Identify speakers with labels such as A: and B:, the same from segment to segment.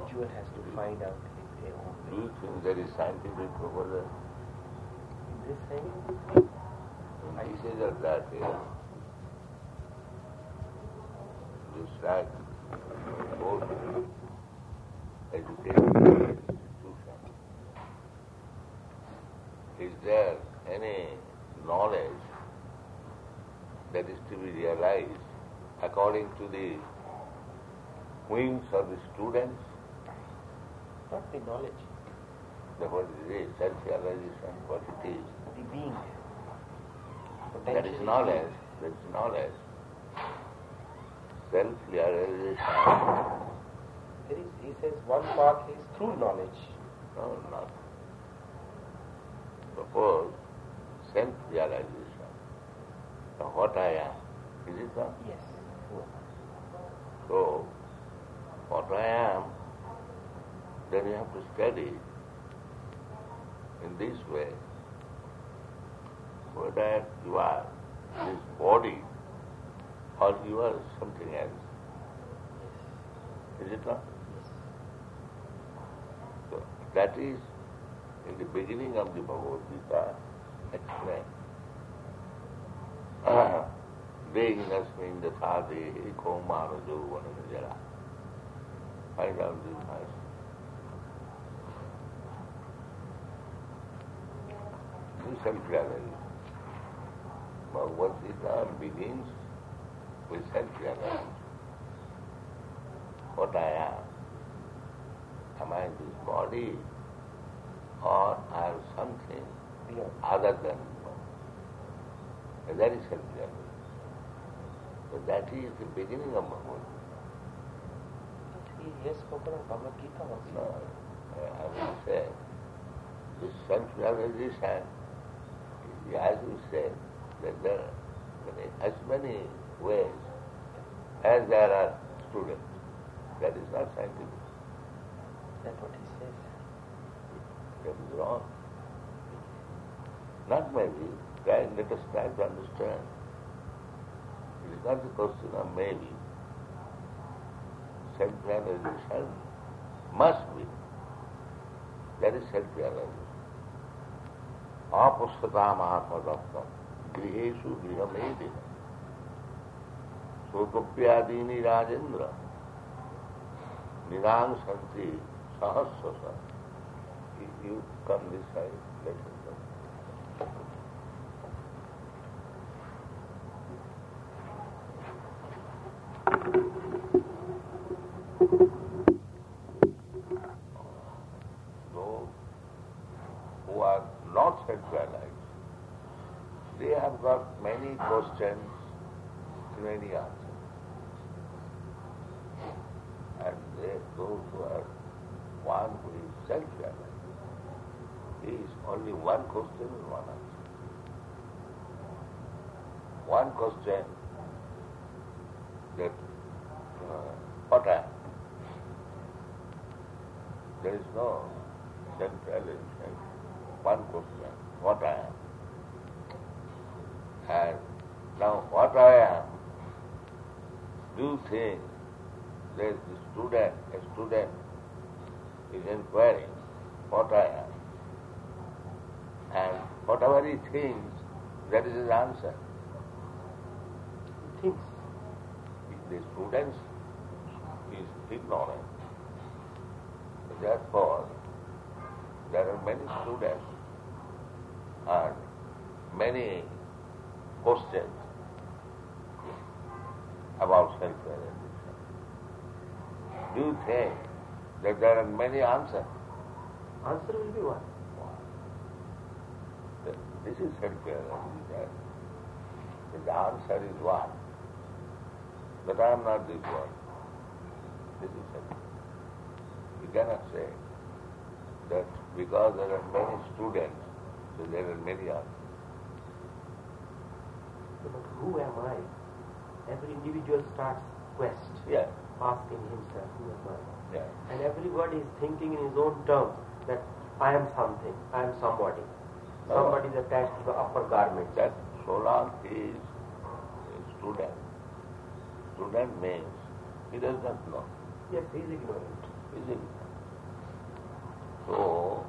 A: individual has to find out his own
B: Do
A: way.
B: you think there is scientific proposal?
A: In this sense,
B: In pieces of that, just like both educational institution, is there any knowledge that is to be realized according to the whims of the students?
A: not the knowledge,
B: What it is, self-realization, what it is.
A: the being.
B: That is knowledge. That is knowledge. Self-realization.
A: He says one path is through knowledge.
B: No, not. Suppose self-realization. Now what I am, is it not?
A: Yes.
B: So, what I am, then you have to study in this way whether you are this body or you are something else. Is it not? So, that is in the beginning of the Bhagavad Gita explained. Dehinasmin datha dehi kaumara jovana jara. Find out this verse. This self-realization. Bhagavad Gita begins with self-realization. What I am. Am I this body or I am something other than body? And that is self-realization. So that is the beginning of Bhagavad Gita.
A: He has spoken of Bhagavad Gita also.
B: No, I will say, this self-realization, as you said, that there are as many ways as there are students. That is not scientific.
A: That's what he says.
B: That is wrong. Not maybe. Let us try to understand. It is not the question of maybe. Self-realization must be. That is self-realization. Apussatam atmadaptam griheshu grihamedina sotopyadini rajendra nidang santi sahasrasa. You come this side, let him come. Those who are not self-realized, they have got many questions, many answers. And those who are one who is self-realized, he is only one question and one answer. One question that what I am. There is no self-realization. One question, what I am. And now what I am, do you think that a student is inquiring what I am, and whatever he thinks, that is his answer.
A: He thinks.
B: The student is ignorant. Therefore, there are many students and many questions about self-realization. Do you think that there are many answers?
A: Answer will be one.
B: This is self-realization. The answer is one. But I am not this one. This is self. You cannot say that because there are many students, so there are many answers.
A: But who am I? Every individual starts quest,
B: Yeah.
A: asking himself, who am I?
B: Yeah.
A: And everybody is thinking in his own terms that I am something, I am somebody. Somebody is attached to the upper garment.
B: That so long he is a student. Student means he does not know.
A: Yes, he is ignorant.
B: Is it? So,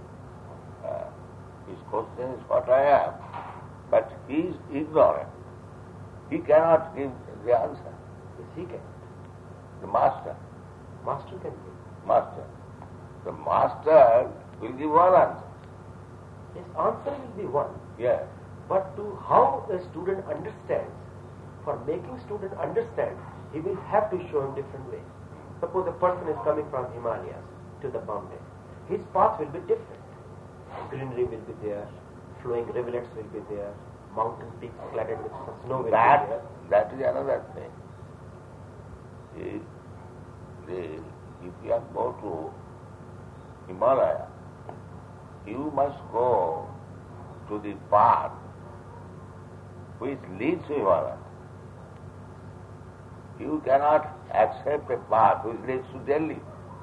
B: his question is what I am, but he is ignorant. He cannot give the answer.
A: Yes, he can.
B: The master.
A: Master can give.
B: Master. The master will give one answer.
A: His answer will be one.
B: Yes.
A: But to how a student understands, for making student understand, he will have to show him different ways. Suppose a person is coming from Himalayas to the Bombay. His path will be different. Greenery will be there, flowing rivulets will be there, mountain peaks cladded with snow will be there.
B: That is another thing. If you are go to Himalaya, you must go to the path which leads to Himalaya. You cannot accept a path which leads to Delhi.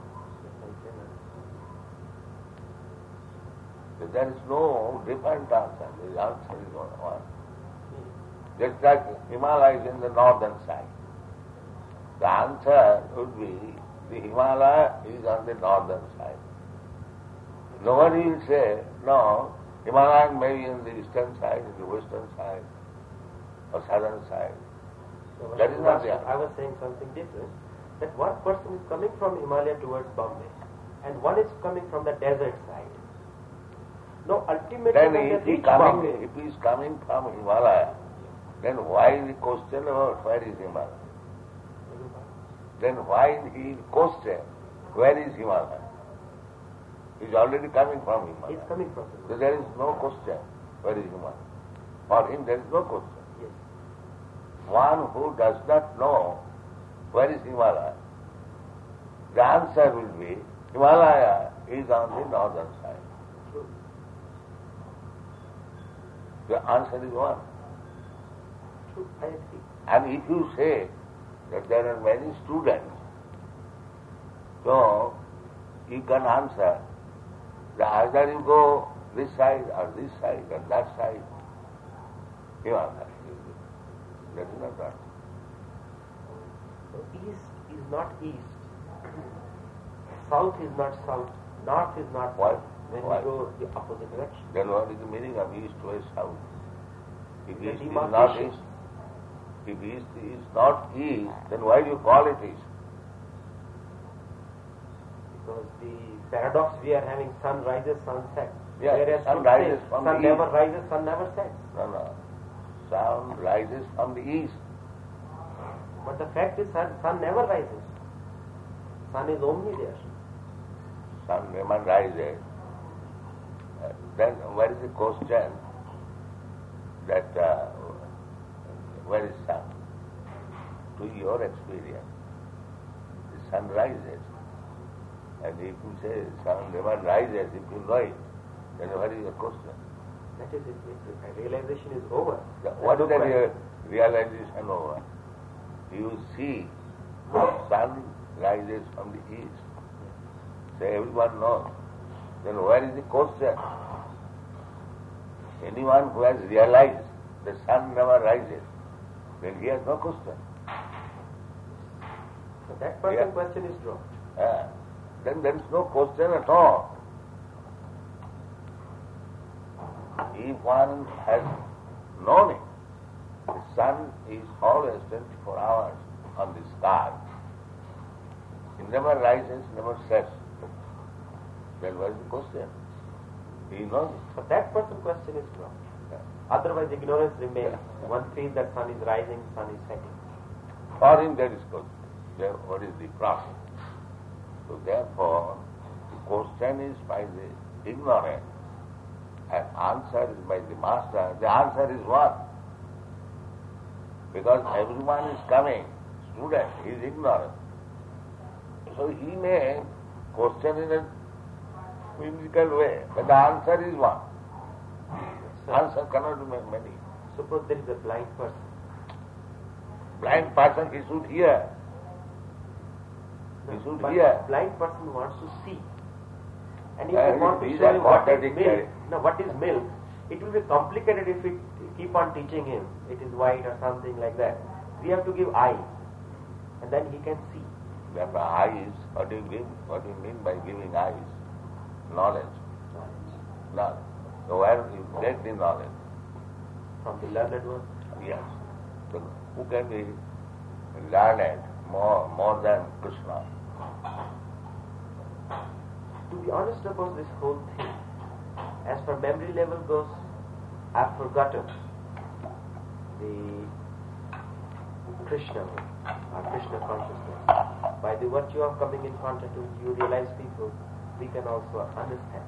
B: So there is no different answer. The answer is one. Just like Himalaya is in the northern side. The answer would be the Himalaya is on the northern side. Nobody will say, no, Himalaya may be on the eastern side, the western side, or southern side.
A: So
B: That is not the answer.
A: I was saying something different. That one person is coming from Himalaya towards Bombay, and one is coming from the desert side. No, ultimately
B: Then
A: when
B: if
A: they
B: he
A: reach Bombay,
B: is coming from Himalaya, then why the question about where is Himalaya? Then why he question where is Himalaya? He is already coming from Himalaya.
A: he is coming from
B: So
A: Himalaya.
B: there is no question where is Himalaya. For him there is no question.
A: Yes.
B: One who does not know where is Himalaya, the answer will be Himalaya is on the northern side.
A: True.
B: The answer is one.
A: True. I agree.
B: And if you say that there are many students, so you can answer that either you go this side or this side or that side. Himalaya. That is not right.
A: So east is not east. South is not south. North is not
B: Why?
A: south. When
B: Why?
A: we go the opposite direction.
B: Then what is the meaning of east, west, south? If
A: The
B: east is not
A: demarcation.
B: east, if east is not east, then why do you call it east?
A: Because the paradox we are having, sun rises, sun sets.
B: Yes,
A: Whereas
B: sun
A: should
B: rises
A: say,
B: from
A: sun
B: the
A: never
B: east.
A: rises, sun never sets.
B: No. Sun rises from the east.
A: But the fact is, sun never rises. Sun is only there.
B: Sun never rises. Then where is the question that where is sun? To your experience, the sun rises. And if you say sun never rises, if you know it, then where is the question?
A: That is it. Realization is over.
B: What is
A: No
B: the
A: question.
B: realization over? You see sun rises from the east. So everyone knows. Then where is the question? Anyone who has realized the sun never rises, then he has no question.
A: So that person
B: Yeah.
A: question is dropped.
B: Then there is no question at all. If one has known it, the sun is always 24 hours on the sky. It never rises, never sets. Then what is the question? He knows it.
A: So that person question is dropped.
B: Yeah.
A: Otherwise ignorance remains.
B: Yeah.
A: One feels that sun is rising, sun is setting.
B: For him there is question. Then what is the problem? So therefore, the question is by the ignorant and answer is by the master. The answer is what? Because everyone is coming, student, he is ignorant. So he may question in a whimsical way, but the answer is one.
A: So,
B: Answer cannot be many.
A: suppose there is a blind person.
B: Blind person, he should hear. He should
A: But
B: hear.
A: blind person wants to see. And if
B: Yeah,
A: you want to
B: these
A: show
B: are
A: him what is
B: contradictory.
A: milk, what is milk, it will be complicated if we keep on teaching him it is white or something like that. We have to give eye, and then he can see.
B: You have eyes. What do you give? What do you mean by giving eyes? Knowledge. Knowledge. So where do you get the knowledge?
A: From the learned one?
B: Yes. So who can be learned more than Krishna?
A: To be honest about this whole thing, as far memory level goes, I've forgotten the Krishna or Krishna consciousness. By the virtue of coming in contact with you, realize people, we can also understand.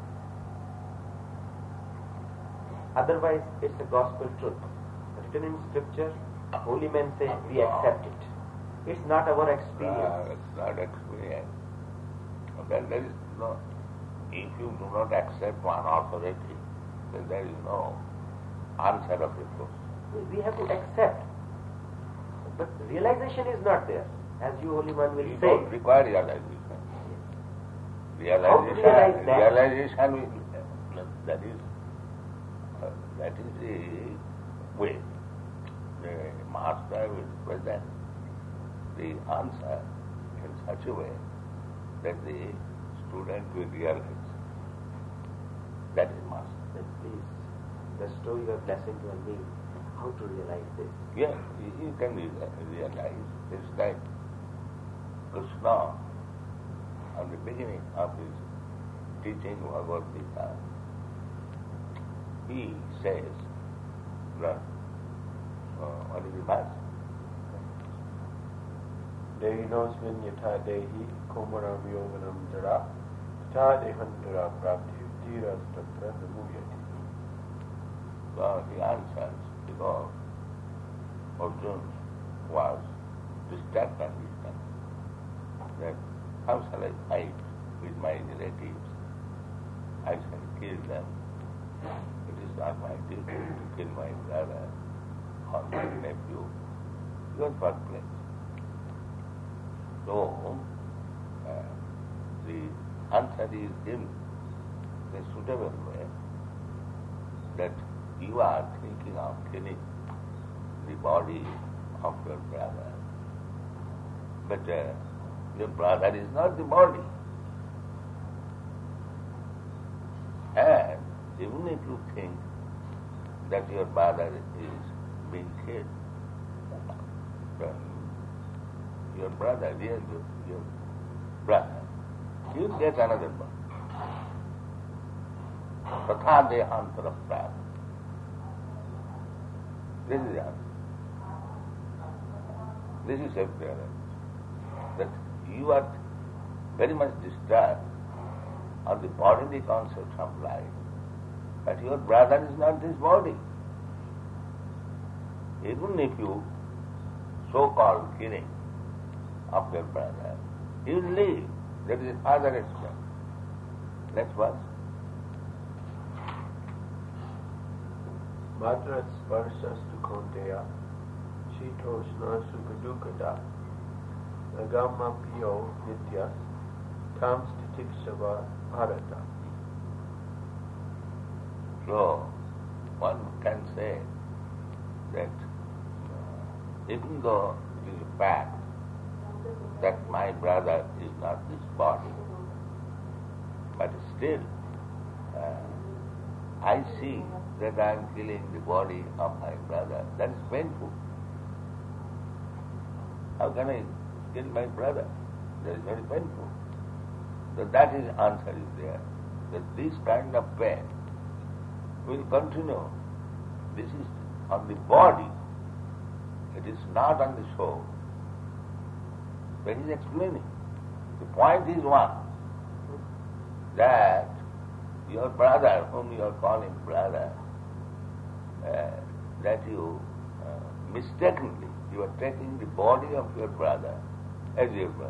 A: Otherwise, it's a gospel truth. Written in scripture, holy men say we accept it. It's not our experience.
B: It's not experience. Then there is no, if you do not accept one authority, then there is no answer of your question.
A: We have to accept. But realization is not there. As you, holy man, will
B: You
A: say.
B: don't require realization.
A: How to realize that?
B: Realization will, that is the way. The master will present the answer in such a way that the student will realize. That is master.
A: Then please bestow your blessing on me. How to realize this?
B: Yes, you can realize. It's like Krishna, at the beginning of his teaching Bhagavad Gita, he says that, what is the verse?
C: Dehinosmin yatha dehi komaram yoganam jara tha dehandara prapti tiras tatra namuyati.
B: So he answers because Arjuna was disturbed and distant, that how shall I fight with my relatives? I shall kill them. It is not my duty to kill my brother or my nephew. Your birthplace. So, the answer is in a suitable way that you are thinking of killing the body of your brother. But your brother is not the body. And even if you think that your brother is being killed, then your brother, your brother, he will get another body. Tatha dehantara prayat. This is the answer. This is self-realization. That you are very much disturbed on the bodily concept of life, but your brother is not this body. Even if you so-called killing of your brother, he will live. That is further explained. Next verse.
C: Matra sparsastu konteya shitoshna sukadukada nagama piyo nitya tam stitiksava bharata.
B: So, one can say that even though it is a fact that my brother is not this body, but still I see that I am killing the body of my brother. That is painful. How can I kill my brother? That is very painful. So that is answer is there. That this kind of pain will continue. This is on the body. It is not on the soul. So he is explaining. The point is one, that your brother, whom you are calling brother, that you mistakenly, you are taking the body of your brother as your brother.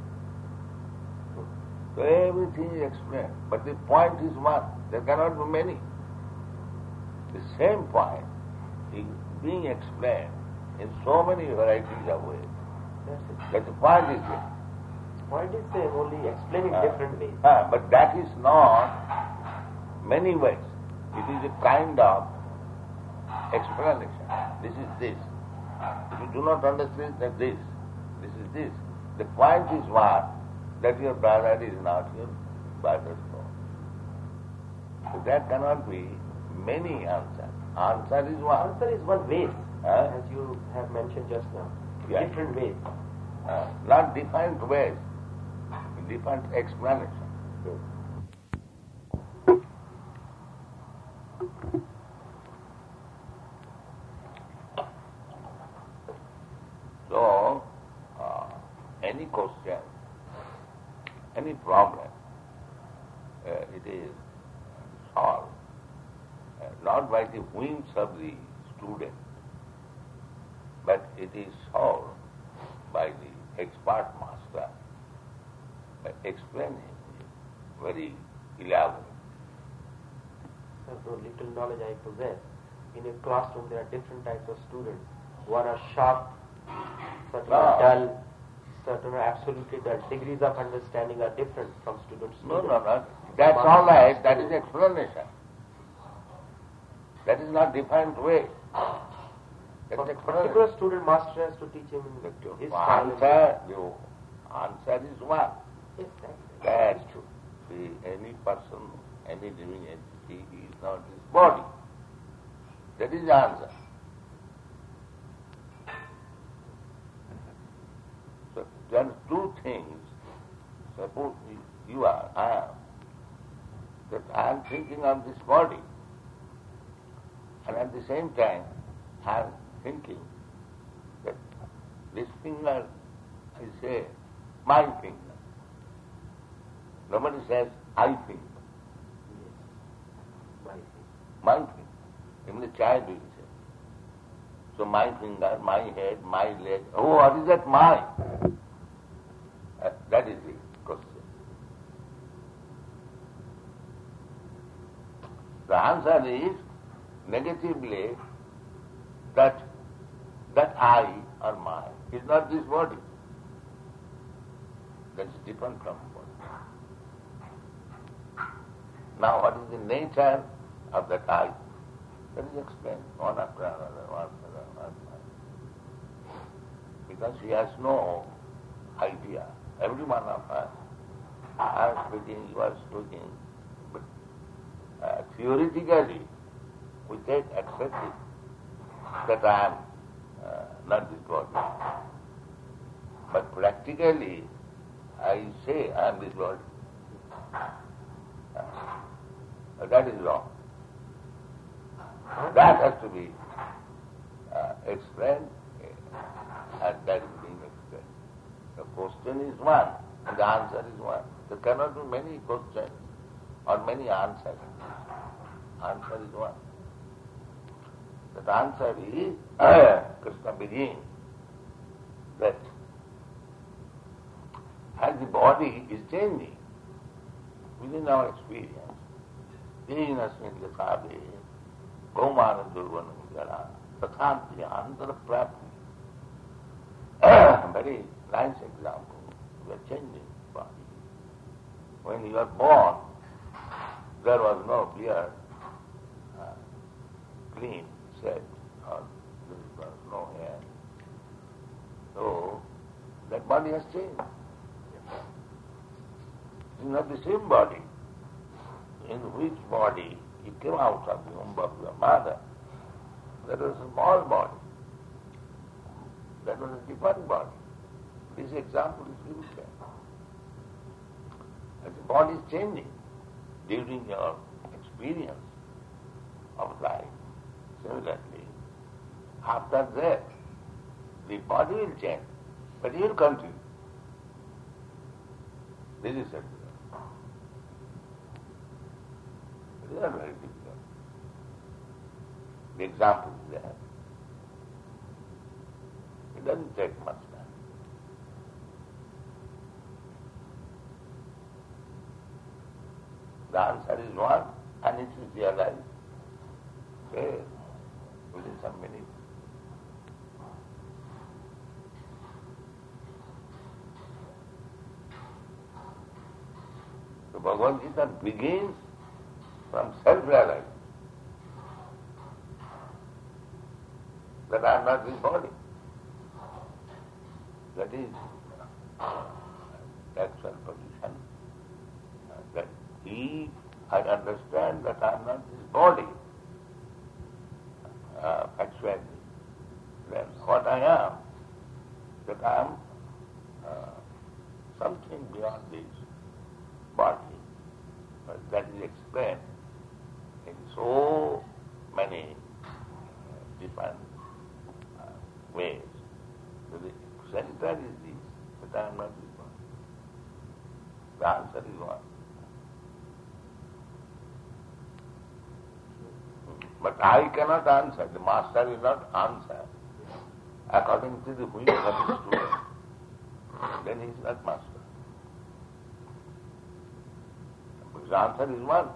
B: So everything is explained. But the point is one. There cannot be many. The same point is being explained in so many varieties of ways.
A: That's it.
B: But the point is there.
A: Point is same, only explaining different ways.
B: But that is not many ways. It is a kind of explanation. This is this. If you do not understand that this is this, The point is what? That your brother is not your brother's soul. So there cannot be many answers. Answer is one.
A: Answer is one way,
B: Huh?
A: as you have mentioned just now.
B: Yeah.
A: Different ways.
B: Not different ways, different explanation. So, any question, any problem, it is solved not by the whims of the student, but it is solved by the expert master by explaining very elaborate.
A: So little knowledge I possess. In a classroom there are different types of students. One are sharp, certain are dull, certain are absolutely dull. Degrees of understanding are different from students.
B: No. That's all right. That is explanation. That is not different way. That's
A: For
B: explanation.
A: particular student, master has to teach him in his style.
B: The answer is one.
A: Yes,
B: That
A: is true.
B: any person, any living entity is not his body. That is the answer. So there are two things. Suppose you are, I am. That I am thinking of this body. And at the same time, I am thinking that this finger, I say, my finger. Nobody says, I think.
A: Yes. My thing.
B: My finger. Even the child will say. So my finger, my head, my leg. Oh, what is that my? That is the question. The answer is negatively that I or mine is not this body. That is different from body. Now what is the nature of that I? That is explained one after another, one after another. Because he has no idea. Every one of us, I am speaking, you are speaking, but theoretically we take accepted that I am not this body. But practically I say I am this body. That is wrong. That has to be explained, and that is being explained. The question is one, and the answer is one. There cannot be many questions or many answers. Answer is one. That answer is, Krishna begins that as the body is changing within our experience, Dhinasmin Yathabe, Gaumana Durvanam Jara, Tathanti Antara Prapti. Very nice example. We are changing body. When you are born, there was no beard, clean, shaved, or there was no hair. So, that body has changed. It is not the same body. In which body you came out of the womb of your mother, that was a small body. That was a different body. This example is very clear. As the body is changing during your experience of life, similarly, after that, the body will change, but you will continue. This is it. It is not very difficult. The example is there. It doesn't take much time. The answer is one, and it is realized within some minutes. So Bhagavad Gita begins from self-realization that I am not this body. That is actual position, that if I understand that I am not this body, actually, then what I am, that I am something beyond this body, that is explained in so many different ways. So the center is this, that I am not this body. The answer is one. But I cannot answer. The master will not answer according to the whim of the student. Then he is not master. But the answer is one.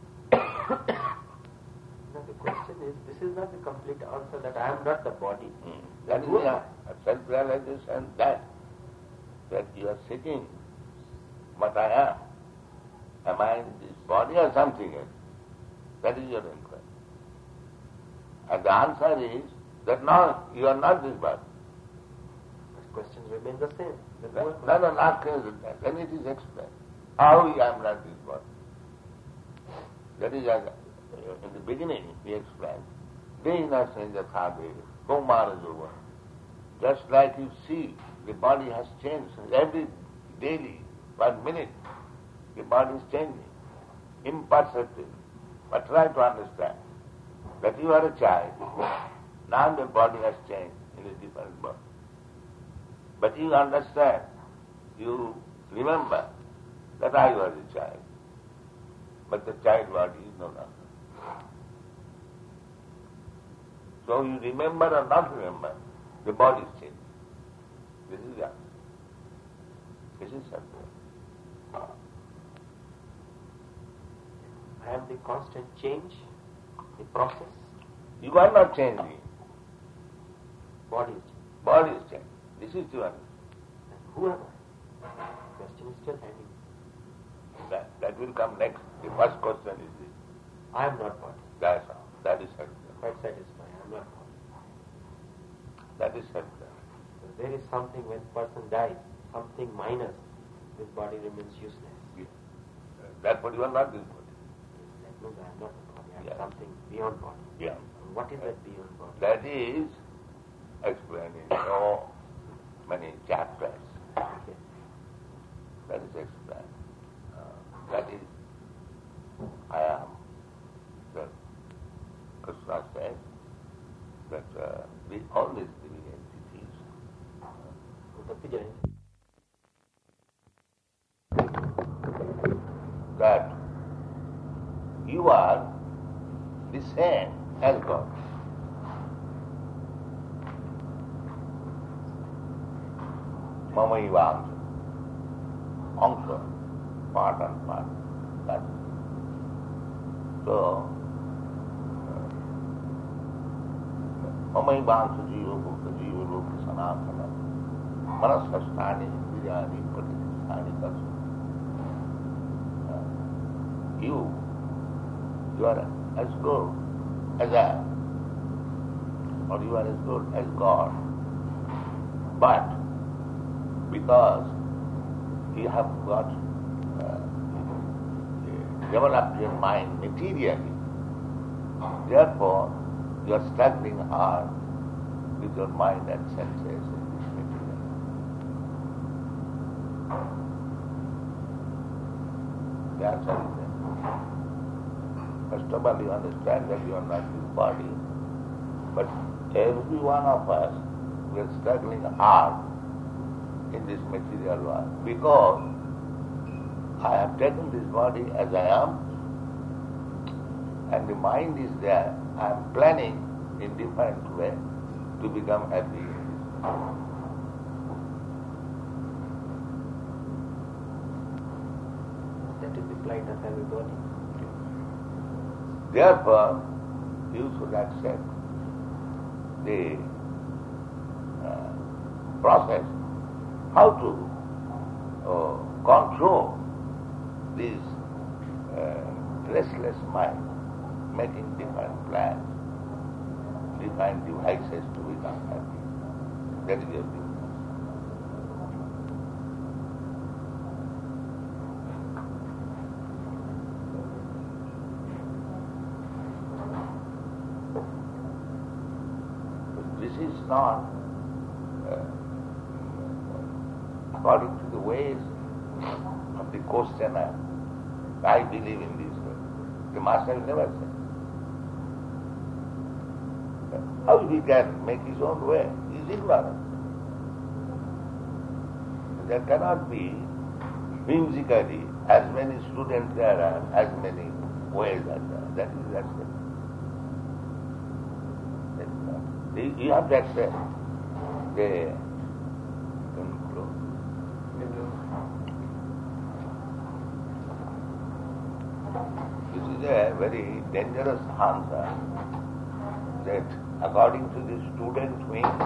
A: No, the question is, this is not the complete answer that I am not the body.
B: That is a self-realization that you are sitting, but I am. Am I in this body or something else? That is your inquiry. And the answer is that no, you are not this body.
A: The questions remain the same.
B: No, not clear. Then it is explained. How I am not this body. That is, in the beginning, he explained, Dehina Senja Thade, Kumara Jova. Just like you see, the body has changed. Every daily, 1 minute, the body is changing. Imperceptibly. But try to understand that you are a child. Now the body has changed in a different body. But you understand, you remember that I was a child. But the child body is no longer. So you remember or not remember, the body is changing. This is the answer. This is something.
A: I am the constant change, the process.
B: You are not changing.
A: Body is changing.
B: Body is changing. This is the answer.
A: And who am I? Question is still hanging.
B: That will come next. The first question is this.
A: I am not body.
B: That's all. That is certain.
A: Quite satisfied. I am not body.
B: That is certain.
A: So there is something when person dies, something minus, this body remains useless.
B: Yeah. Therefore you are not this body.
A: No, I am not the body. I am
B: Yeah.
A: something beyond body.
B: Yeah.
A: And what is that beyond body?
B: That is explained in so many chapters.
A: Okay.
B: That is explained. That is, I am. That Krishna said that all these living entities, that you are the same as God. Mama Angsha, part and part. That. So, Mama Angsha Jiva Bhukta Jiva Loka Sanatana Manasastani Indriyani Pratisthani Karsa. You are as good as I am, or you are as good as God. But because you have got developed your mind materially, therefore you are struggling hard with your mind and senses in this material. The answer is that. First of all, you understand that you are not this body, but every one of us, we are struggling hard in this material world because I have taken this body as I am, and the mind is there. I am planning in different way to become happy in this body.
A: That is the plight of every body.
B: Therefore, you should accept the process, how to control this restless mind, making different plans, different devices to become happy. That is your business. not according to the ways of the questioner. I believe in this way. The master will never say. How he can make his own way? He is ignorant. There cannot be whimsically as many students there are, as many ways are there. That is accepted. You have to accept the this is a very dangerous answer that according to the student wings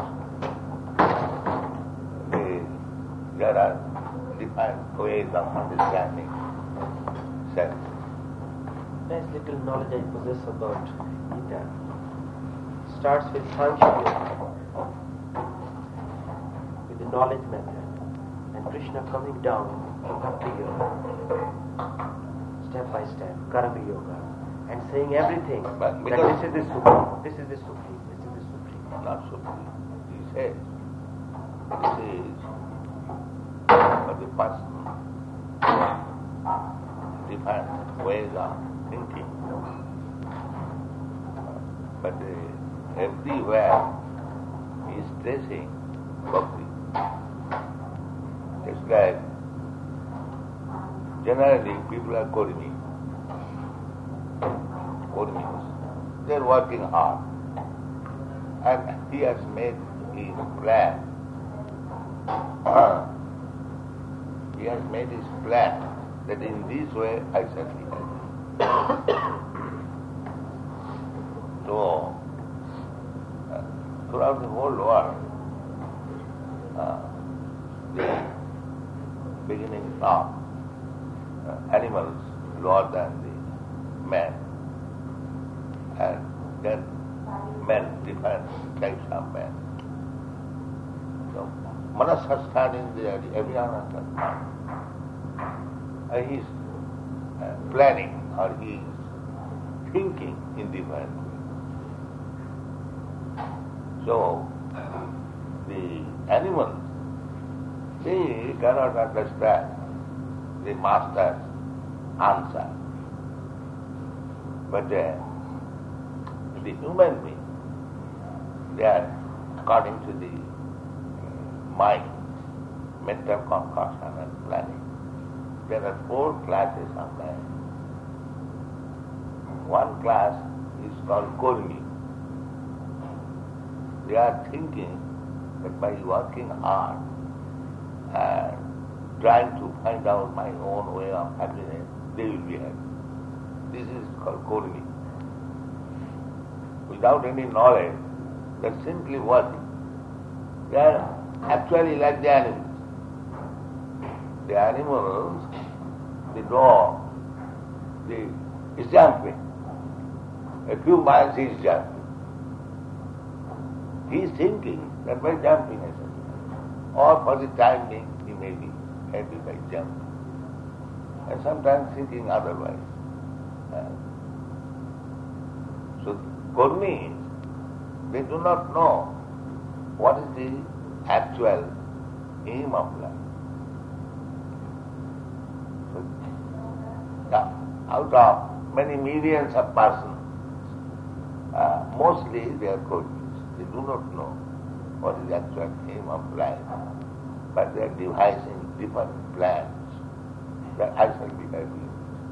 B: there are different ways of understanding self.
A: Nice little knowledge I possess about Gita. Starts with Sankhya Yoga, with the knowledge method, and Krishna coming down to Bhakti Yoga, step by step, Karma Yoga, and saying everything
B: But
A: that
B: because
A: this is the Supreme, this is the Supreme, this is the Supreme.
B: not supreme. He says this is for the person different ways of thinking. But everywhere he is stressing bhakti. It's like generally people are Kurmis. They are working hard. And he has made his plan. He has made his plan that in this way I shall be happy. So, throughout the whole world, the beginning from animals lower than the men, and then men, different types of men. So, Manasasthan in the Abhyana Sasthan. He is planning or he is thinking in different ways. So, the animals, they cannot understand the master's answer. But the human being, they are according to the mind, mental concoction and planning. There are 4 classes of man. One class is called Kurmi. They are thinking that by working hard and trying to find out my own way of happiness, they will be happy. This is called Kurmi. Without any knowledge, they are simply working. They are actually like the animals. The animals, the dog, is jumping. A few miles he is jumping. He is thinking that by jumping I shall be happy. Or for the time being he may be happy by jumping. And sometimes thinking otherwise. So Kurmis, they do not know what is the actual aim of life. Out of many millions of persons, mostly they are Kurmis. They do not know what is the actual aim of life, but they are devising different plans that I shall be happy.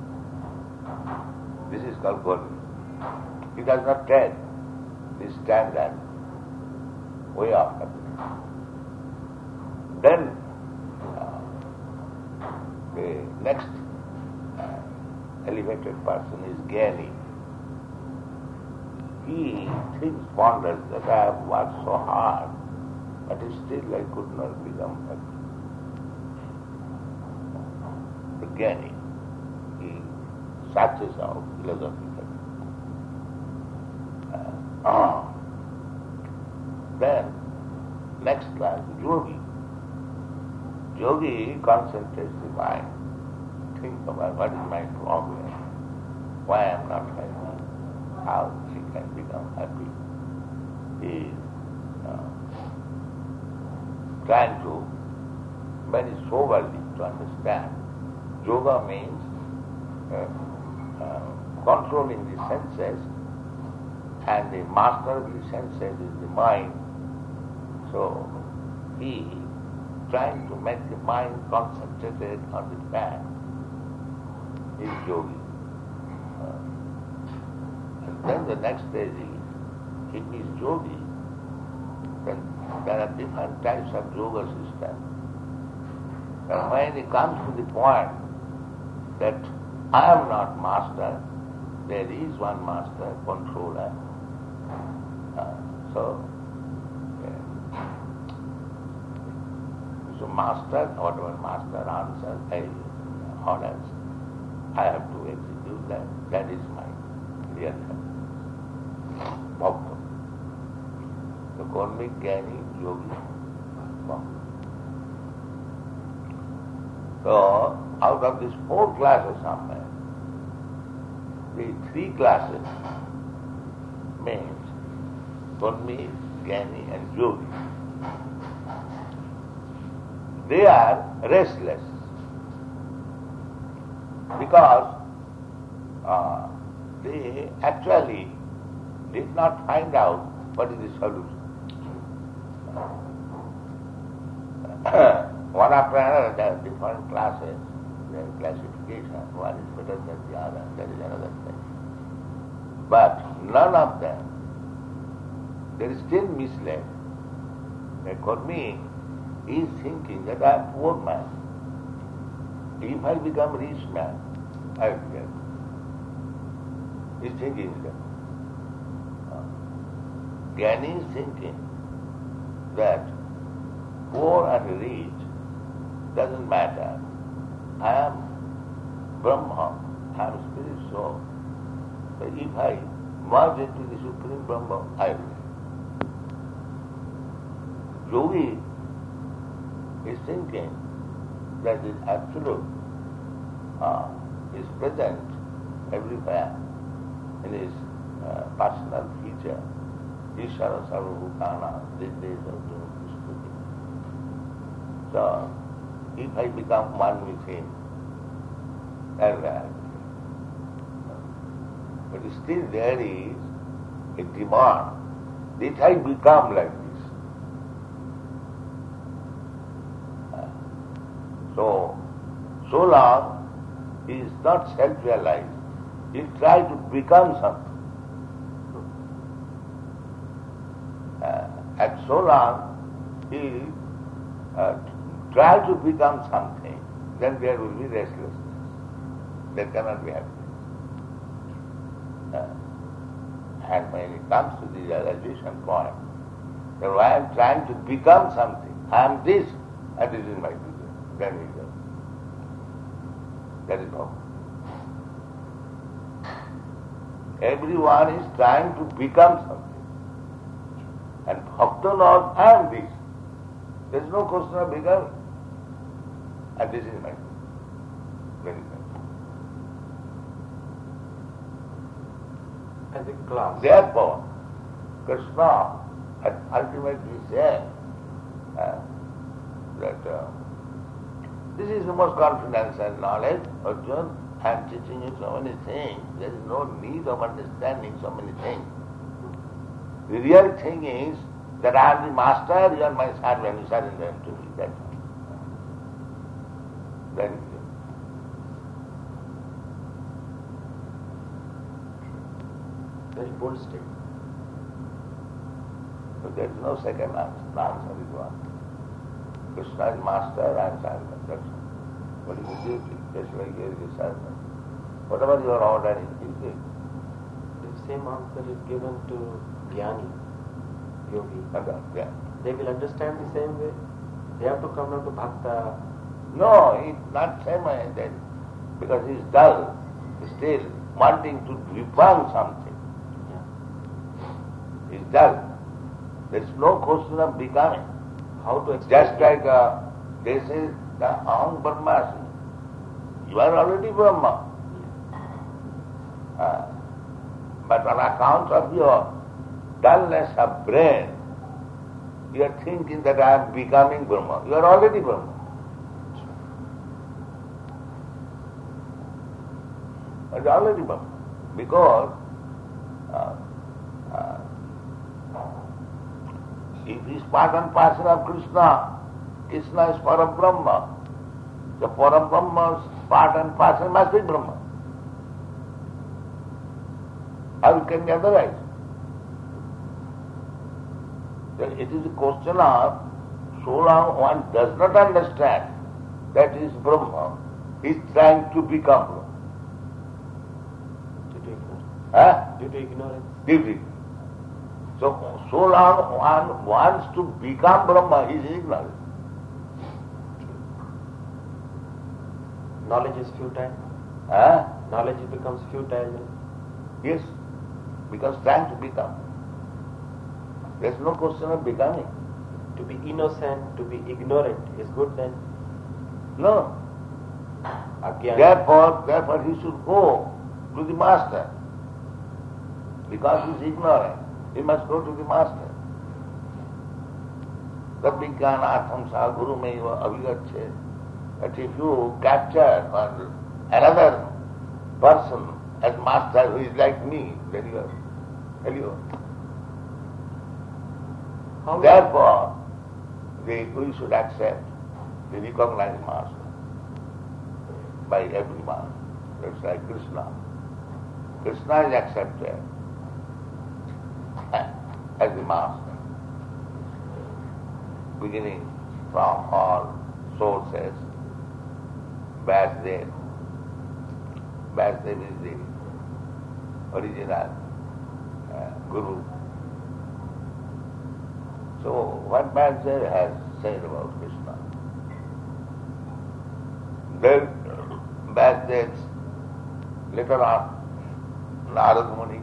B: This is called Kurmi. He does not take the standard way of happiness. Then the next elevated person is Jnani. He thinks, ponders that I have worked so hard, but still I could not become happy. The Jnani, he searches out philosophically. Then, next class, Yogi. Yogi concentrates the mind. Think about what is my problem, why I am not happy, how he can become happy. He trying to very soberly to understand. Yoga means controlling the senses, and the master of the senses is the mind. So he trying to make the mind concentrated on the fact is yogi. And then the next stage is, if he is yogi, then there are different types of yoga systems. And when he comes to the point that I am not master, there is one master, controller. So master, whatever master answers, orders, I have to execute that. That is my real help. Bhakta. So karmic, jnani, yogi, bhakta. So out of these 4 classes somewhere, the 3 classes means karmic, jnani and yogi. They are restless because they actually did not find out what is the solution. One after another, there are different classes, there are classification, one is better than the other, that is another thing. But none of them, they are still misled. For me, he is thinking that I am poor man. If I become rich man, I will get. He is thinking that. Jnani is thinking that poor and rich doesn't matter. I am Brahma, I am spirit soul. So if I merge into the Supreme Brahma, I will. Yogi is thinking that the Absolute is present everywhere in his personal feature. Ishvara Sarvabhutana, these days of Stuti. So, if I become one with him, then but still there is a demand that I become like this. So long he is not self-realized, he tries to become something. And so long he tries to become something, then there will be restlessness. There cannot be happiness. And when it comes to the realization point, that I am trying to become something, I am this, and this is my future, then he goes. That is all. Everyone is trying to become something. And Bhakta knows, I am this. There is no question of becoming. And this is my future. Very simple.
A: As a class.
B: Therefore, Krishna had ultimately said that this is the most confidential knowledge, Arjuna. I am teaching you so many things. There is no need of understanding so many things. The real thing is that I am the master, you are my servant, you surrender to me. That's all. That is it.
A: Very bold statement.
B: So there is no second answer. The answer is one. Krishna is master and servant. That's all. What is the duty? Just like here is servant. Whatever you are ordering, is it.
A: The same answer is given to Jnani, Yogi.
B: Yeah.
A: They will understand the same way. They have to come down to Bhakta.
B: No, it's not same way then, because he is dull, still wanting to become something. He is dull. There is no question of becoming.
A: How to explain?
B: Just like they say, the Aham Brahmasmi. You are already Brahma. But on account of your dullness of brain, You are thinking that I am becoming Brahma. You are already Brahma. You are already Brahma. Because if he is part and parcel of Krishna, Krishna is Parabrahma. The Parabrahma's part and parcel must be Brahma. How it can be otherwise? Then it is a question of, so long one does not understand that is Brahma, he is trying to become Brahma.
A: Due to ignorance.
B: Due. So long one wants to become Brahma, he is ignorant.
A: Knowledge is futile. Knowledge becomes futile.
B: Yes, because trying to become. There is no question of becoming.
A: To be innocent, to be ignorant is good then.
B: No.
A: Ajnana.
B: Therefore he should go to the master. Because he is ignorant, he must go to the master. Tad vijnanatham sa guru meva avigacche. That if you capture another person as master who is like me, then you are failure. Therefore, we should accept the recognized master by everyone. That's like Krishna. Krishna is accepted as the master, beginning from all sources. Vasudev. Vasudev is the original Guru. So what Vasudev has said about Krishna? Then Vasudev's later on Narad Muni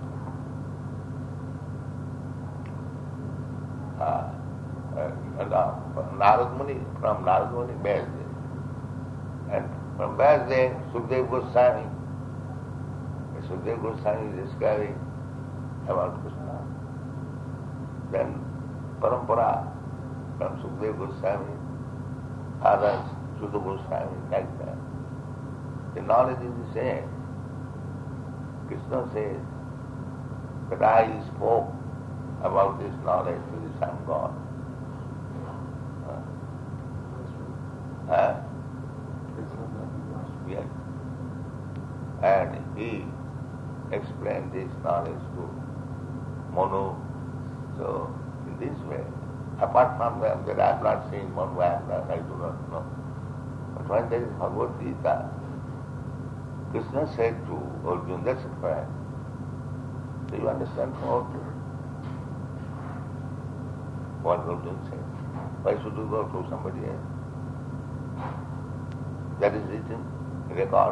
B: from Narad Muni Vasudev. And from Vasudev, Sukadeva Goswami. Sukadeva Goswami is describing about Krishna. Then Parampara from Sukadeva Goswami, others, Sudha Goswami, like that. The knowledge is the same. Krishna says that I spoke about this knowledge to the Son God. Yes. And he explained this knowledge to Manu. So in this way, apart from them that I have not seen Manu, I do not know. But when there is Bhagavad Gita, Krishna said to Arjuna, that's a fact. Do you understand from Arjuna? What Arjuna said? Why should you go to somebody else? That is written, record.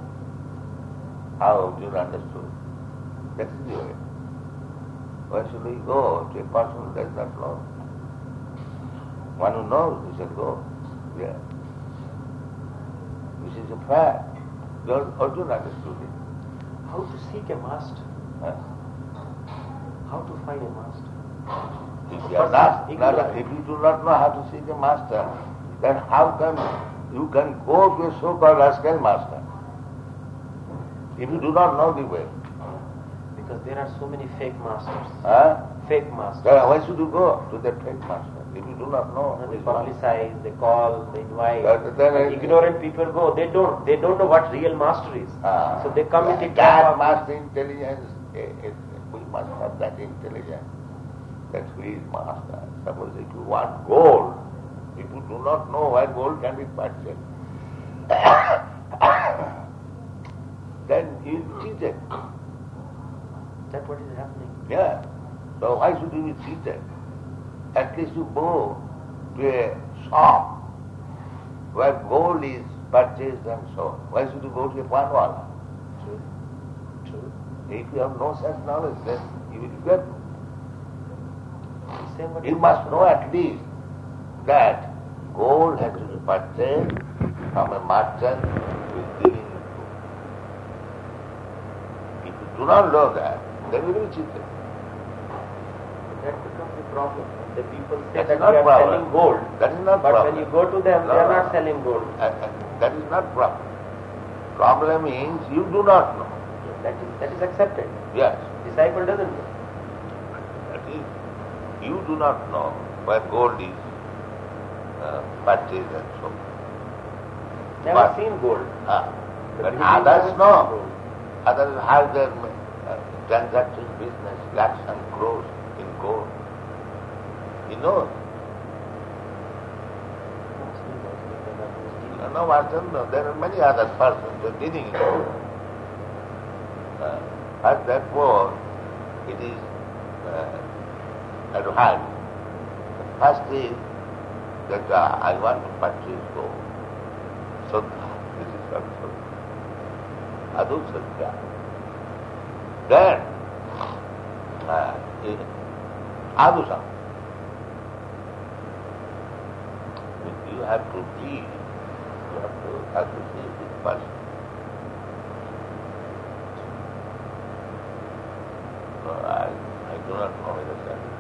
B: How Arjuna understood. That is the way. Why should we go to a person who does not know? One who knows, we should go there. This is a fact. Arjuna understood it.
A: How to seek a master? How to find a master?
B: If you do not know how to seek a master, then how come you can go to a so-called rascal master? If you do not know the way.
A: Because there are so many fake masters. Fake masters.
B: Why should you go to that fake master? If you do not know.
A: They publicize, they call, they invite.
B: Then
A: ignorant people go. They don't know what real master is. So they come into
B: that master intelligence. We must have that intelligence. That he is master. Suppose if you want gold, if you do not know where gold can be purchased, then you will cheat it.
A: That's what is happening.
B: Yeah. So why should you be cheated? At least you go to a shop where gold is purchased and so on. Why should you go to a panwala?
A: True. True.
B: If you have no such knowledge, then you will get. You
A: You
B: must know at least that gold has to be purchased from a merchant who is giving you. If you do not know that, then you will be cheated.
A: that becomes the problem. The people say
B: That's
A: that
B: not
A: we are
B: problem.
A: selling gold.
B: That is not
A: but
B: problem.
A: when you go to them,
B: No,
A: they are
B: no.
A: not selling gold.
B: That is not problem. Problem is you do not know.
A: That is accepted.
B: Yes.
A: Disciple doesn't know.
B: That is, you do not know where gold is purchased and so on.
A: Never
B: But-
A: seen gold. The
B: But
A: beauty
B: others
A: never
B: know.
A: seen gold.
B: Others have their transaction business, lakhs and crores in gold. He knows. No, no, there are many other persons who are dealing in gold. And therefore, it is advised. First is that I want to purchase gold. Saddha, this is what Saddha. Adu Saddha. Then, Adusam. You have to be, you have to associate with person. So I do not know whether that is.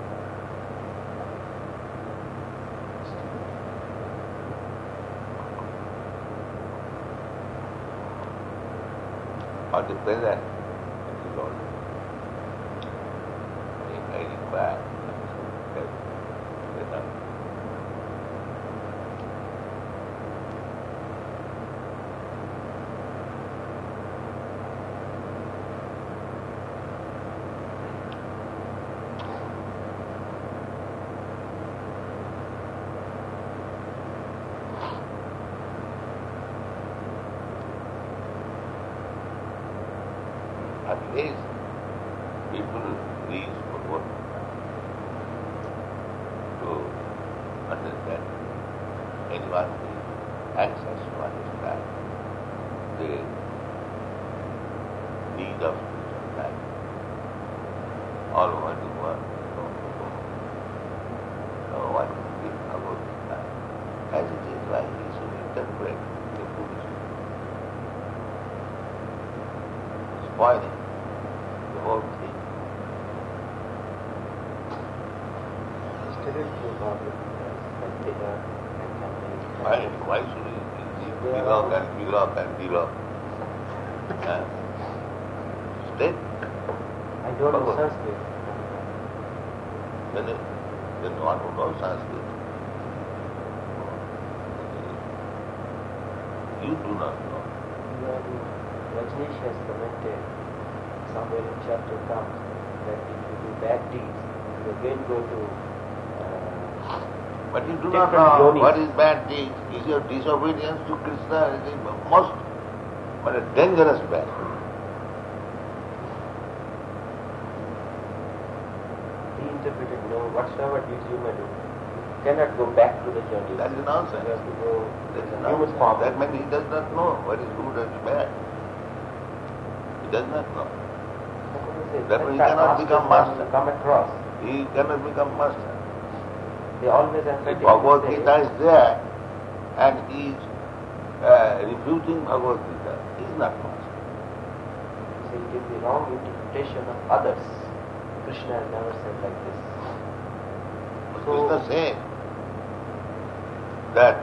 B: Or the present, it is all. I require that. At least people reach Bhagavad to understand. Anyone who is anxious to understand the need of spiritual life all over the world. So what is Bhagavad Gita? As it is, why he should interpret the Buddhist, spoiling the whole thing.
A: Students who are like bigger and companies.
B: Why should he belong and belong and belong? State?
A: I don't know
B: Bhagavad.
A: Sanskrit.
B: Then one who knows Sanskrit. You do not know.
A: When Rajneesh has commented somewhere in chapter comes that if you do bad deeds, you again go to
B: But you do not
A: different
B: know
A: yonis.
B: what is bad deed. Is your disobedience to Krishna is the most what a dangerous bad.
A: He interpreted, no, whatsoever deeds you may do, you cannot go back to the journey.
B: That is nonsense.
A: You have to go
B: That is
A: in human
B: nonsense.
A: form.
B: That means he does not know what is good and bad. He does not know. That means he cannot become master.
A: Come across.
B: He cannot become master.
A: They always
B: The
A: emphatically
B: Bhagavad
A: say,
B: Gita is there and he is refuting Bhagavad Gita. He is not master.
A: say it is the wrong interpretation of others. Krishna has never said like this. So,
B: Krishna says that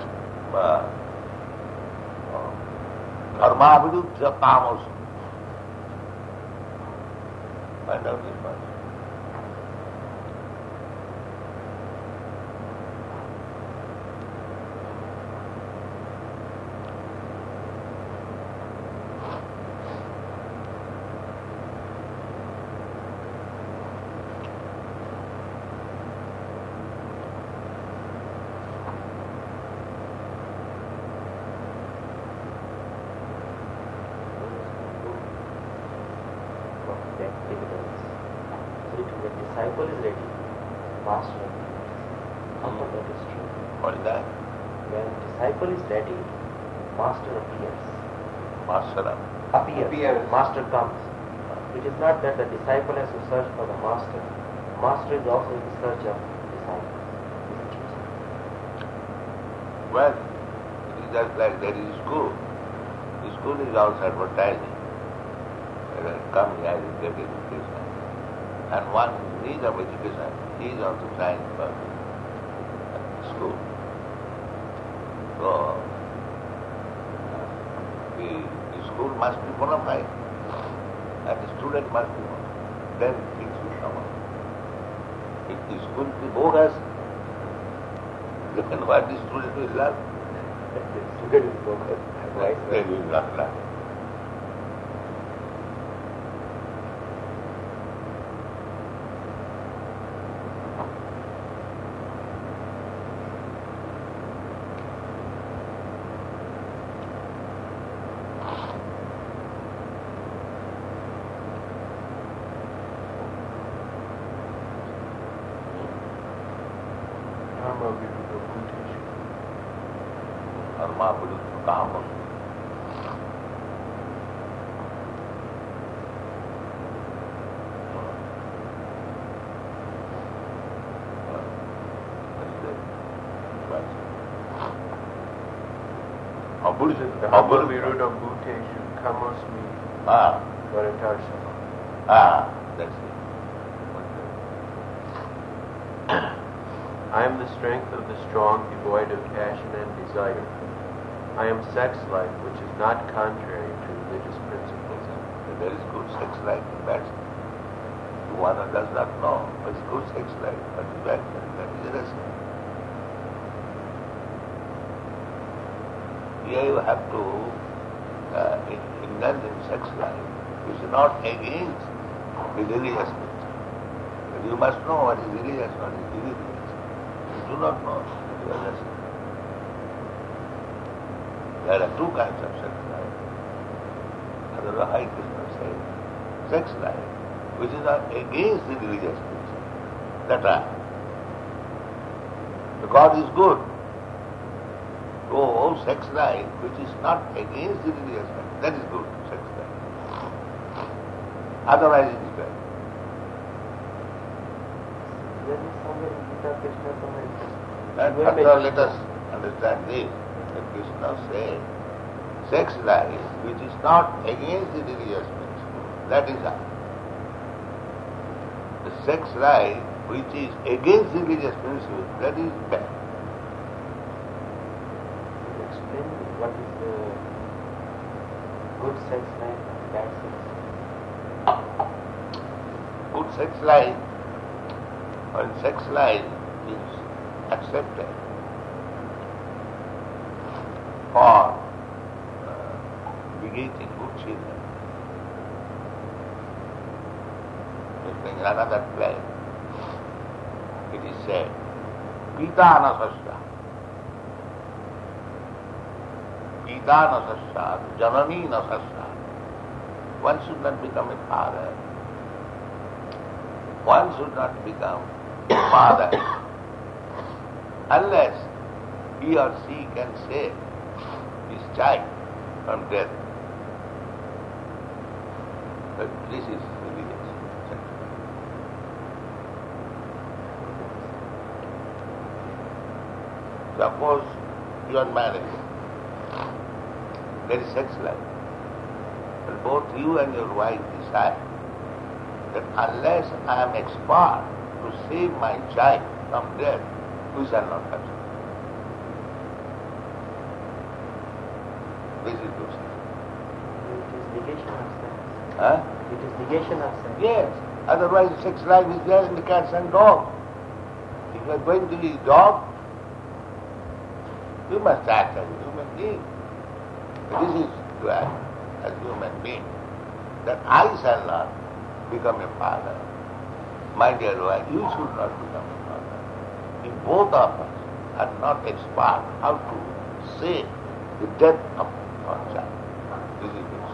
B: karma viruddha kamas. Find out this much.
A: evidence. So if the disciple is ready, master appears. How come that is true?
B: What is that?
A: When disciple is ready, master appears.
B: Master.
A: Appears. Master comes. It is not that the disciple has to search for the master. Master is also in search of disciples.
B: Well, it is just like there is school. The school is also advertising. Come here, you get education. and one need of education, he is also trying for school. So, the school must be bona fide, and the student must be bona fide. Then things will come out. If the school is bogus, then what the student will learn?
A: The student is bogus. Right?
B: They will not learn.
C: Karma viruddha bhuteshu.
B: Karma viruddha kama.
C: Karma viruddha bhuteshu kamosmi varatarsama.
B: That's it.
C: I am the strength of the strong, devoid of passion and desire. I am sex life, which is not contrary to religious principles.
B: There is good sex life and bad sex. One who does not know what is good sex life, what is bad sex life, that is a lesson. Here you have to indulge in sex life, which is not against the religious principle. But you must know what is religious, what is irreligious. You do not know, you are lesson. There are two kinds of sex life. Otherwise, Hare Krishna says, sex life, which is not against the religious principle. That right. The God is good. So, sex life, which is not against the religious life, that is good, sex life. Otherwise, it is bad.
A: There is somewhere in Gita, Krishna somewhere.
B: And further, let us understand this, that Krishna said, sex life, which is not against the religious principle, that is right. The sex life, which is against the religious principle, that is bad.
A: Explain what is the good sex life and bad sex.
B: Good sex life, when sex life is accepted for begetting good children. In another place, it is said, Pitana sasya. Pitana sasya, Janani na sasya. One should not become a father. One should not become a father unless he or she can save his child from death. But this is religious. Suppose you are married, there is sex life, but both you and your wife decide that unless I am expert to save my child from death, we shall not have sex. This is good sex.
A: It is negation of sex.
B: Huh?
A: It is negation of sex.
B: Yes. Otherwise sex life is there in the cats and dogs. If you are going to be a dog, you must act as a human being. This is to act as a human being. That I shall not become a father. My dear wife, you should not become a father. If both of us are not expert how to save the death of our child, this is good.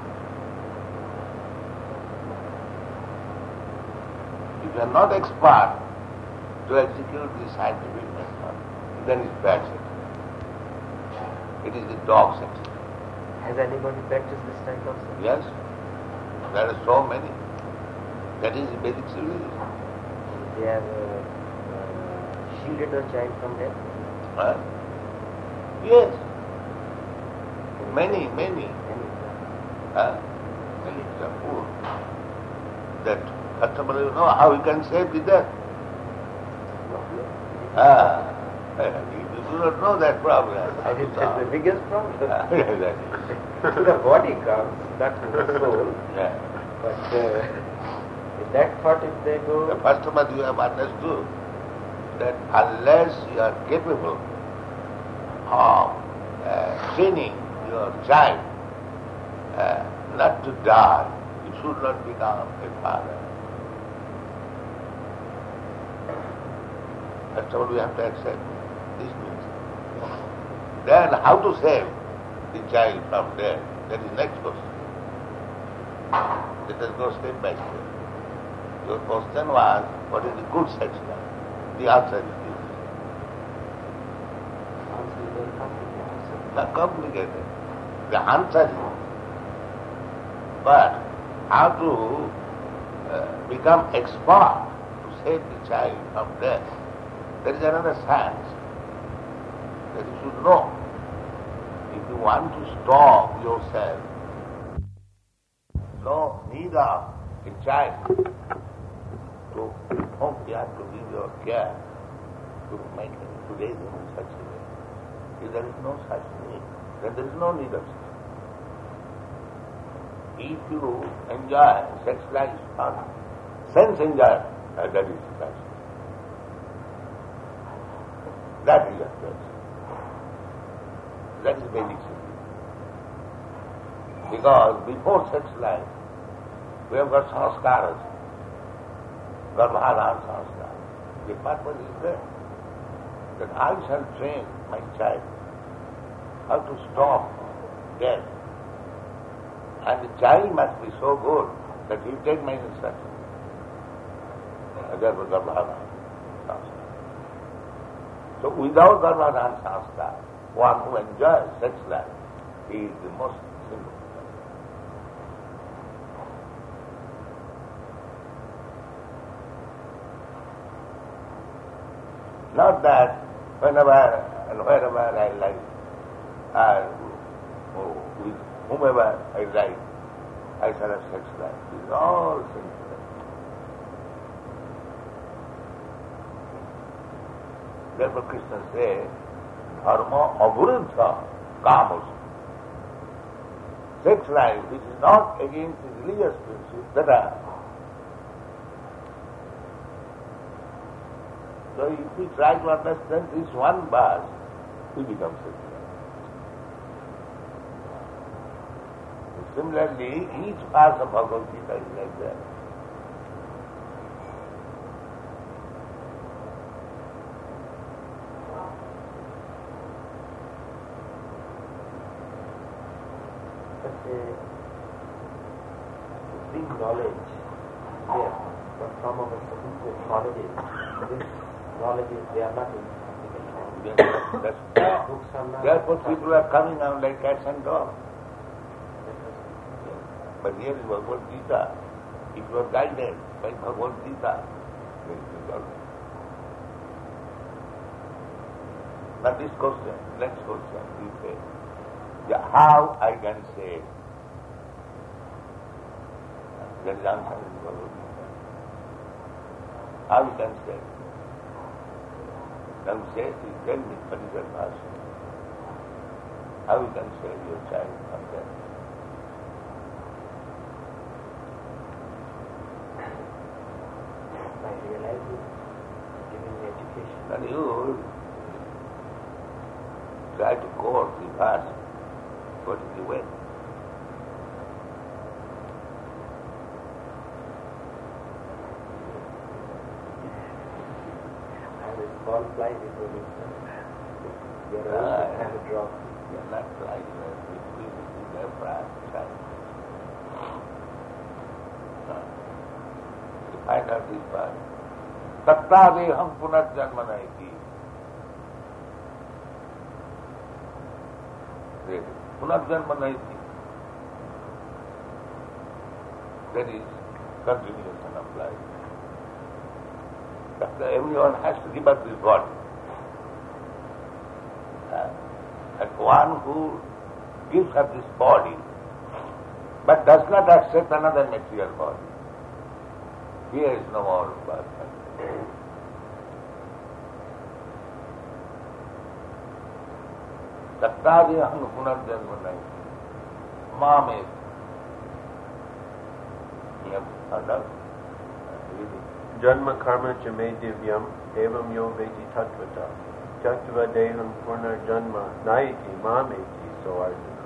B: If you are not expert to execute the scientific method, then it's bad sex. It is the dog sex.
A: Has anybody practiced this type of sex?
B: Yes, there are so many. That is the basic civilization.
A: They have shielded the child from death?
B: Huh? Yes. Many, many.
A: And
B: Huh? Many are poor. That Customer, you know how he can save the death. You do not know that problem.
A: I think that's the biggest problem.
B: Exactly.
A: To the body comes, not to the soul.
B: Yeah.
A: But in that thought, if they go...
B: The first month you have understood that unless you are capable of training your child not to die, you should not become a father. First of all, we have to accept this means. Then how to save the child from death? That is next question. Let us go step by step. Your question was, what is the good sex life? The answer is this. Not complicated. The answer is, but how to become expert to save the child from death? There is another science that you should know. If you want to stop yourself, no need of a child to whom you have to give your care to make him, to raise him in such a way. If there is no such need, then there is no need of sex. If you enjoy sex life or sense enjoy, that is sex. That is affairs. That is basic simplicity. Because before sex life, we have got sanskaras, garbhadhan sanskar. The purpose is there, that I shall train my child how to stop death. And the child must be so good that he will take my instruction. Therefore, garbhadhan sanskar. So without garbhadhan sanskar, one who enjoys sex life, he is the most simple. Not that whenever and wherever I like, with whomever I like, I shall have sex life. This is all simple. Therefore Krishna says, dharma aburuddha kamus. Sex life, which is not against the religious principles, that are. So if we try to understand this one verse, we become secular. Similarly, each verse of Bhagavad Gita is like that.
A: Big knowledge there, but from our colleges, this knowledge is they are not in practical knowledge. Books are not.
B: Therefore people are coming out like cats and dogs. But here is Bhagavad Gita. If you are guided by Bhagavad Gita, then it is all right. Now this question, next question, you say, how I can say, there is answer in Bhagavad Gita. How you can say? Now you say, tell me, what is that verse? How you can save your child from death?
A: By realizing, giving education.
B: And you try to quote the verse, what is the way?
A: Small fly before you have a drop.
B: You are not flying between the aircraft child. You find out this part. Tattadeham punarjanma naiti. Punarjanma naiti. That is continuation of life. Everyone has to give up this body. And one who gives up this body but does not accept another material body, Here is no more birth. Tattadihang punarjanma nahi. Mame. You have understood?
C: Janma karma jame divyam evam yo veti tattvata tyaktva deham purnar janma naiti mameti, so Arjuna.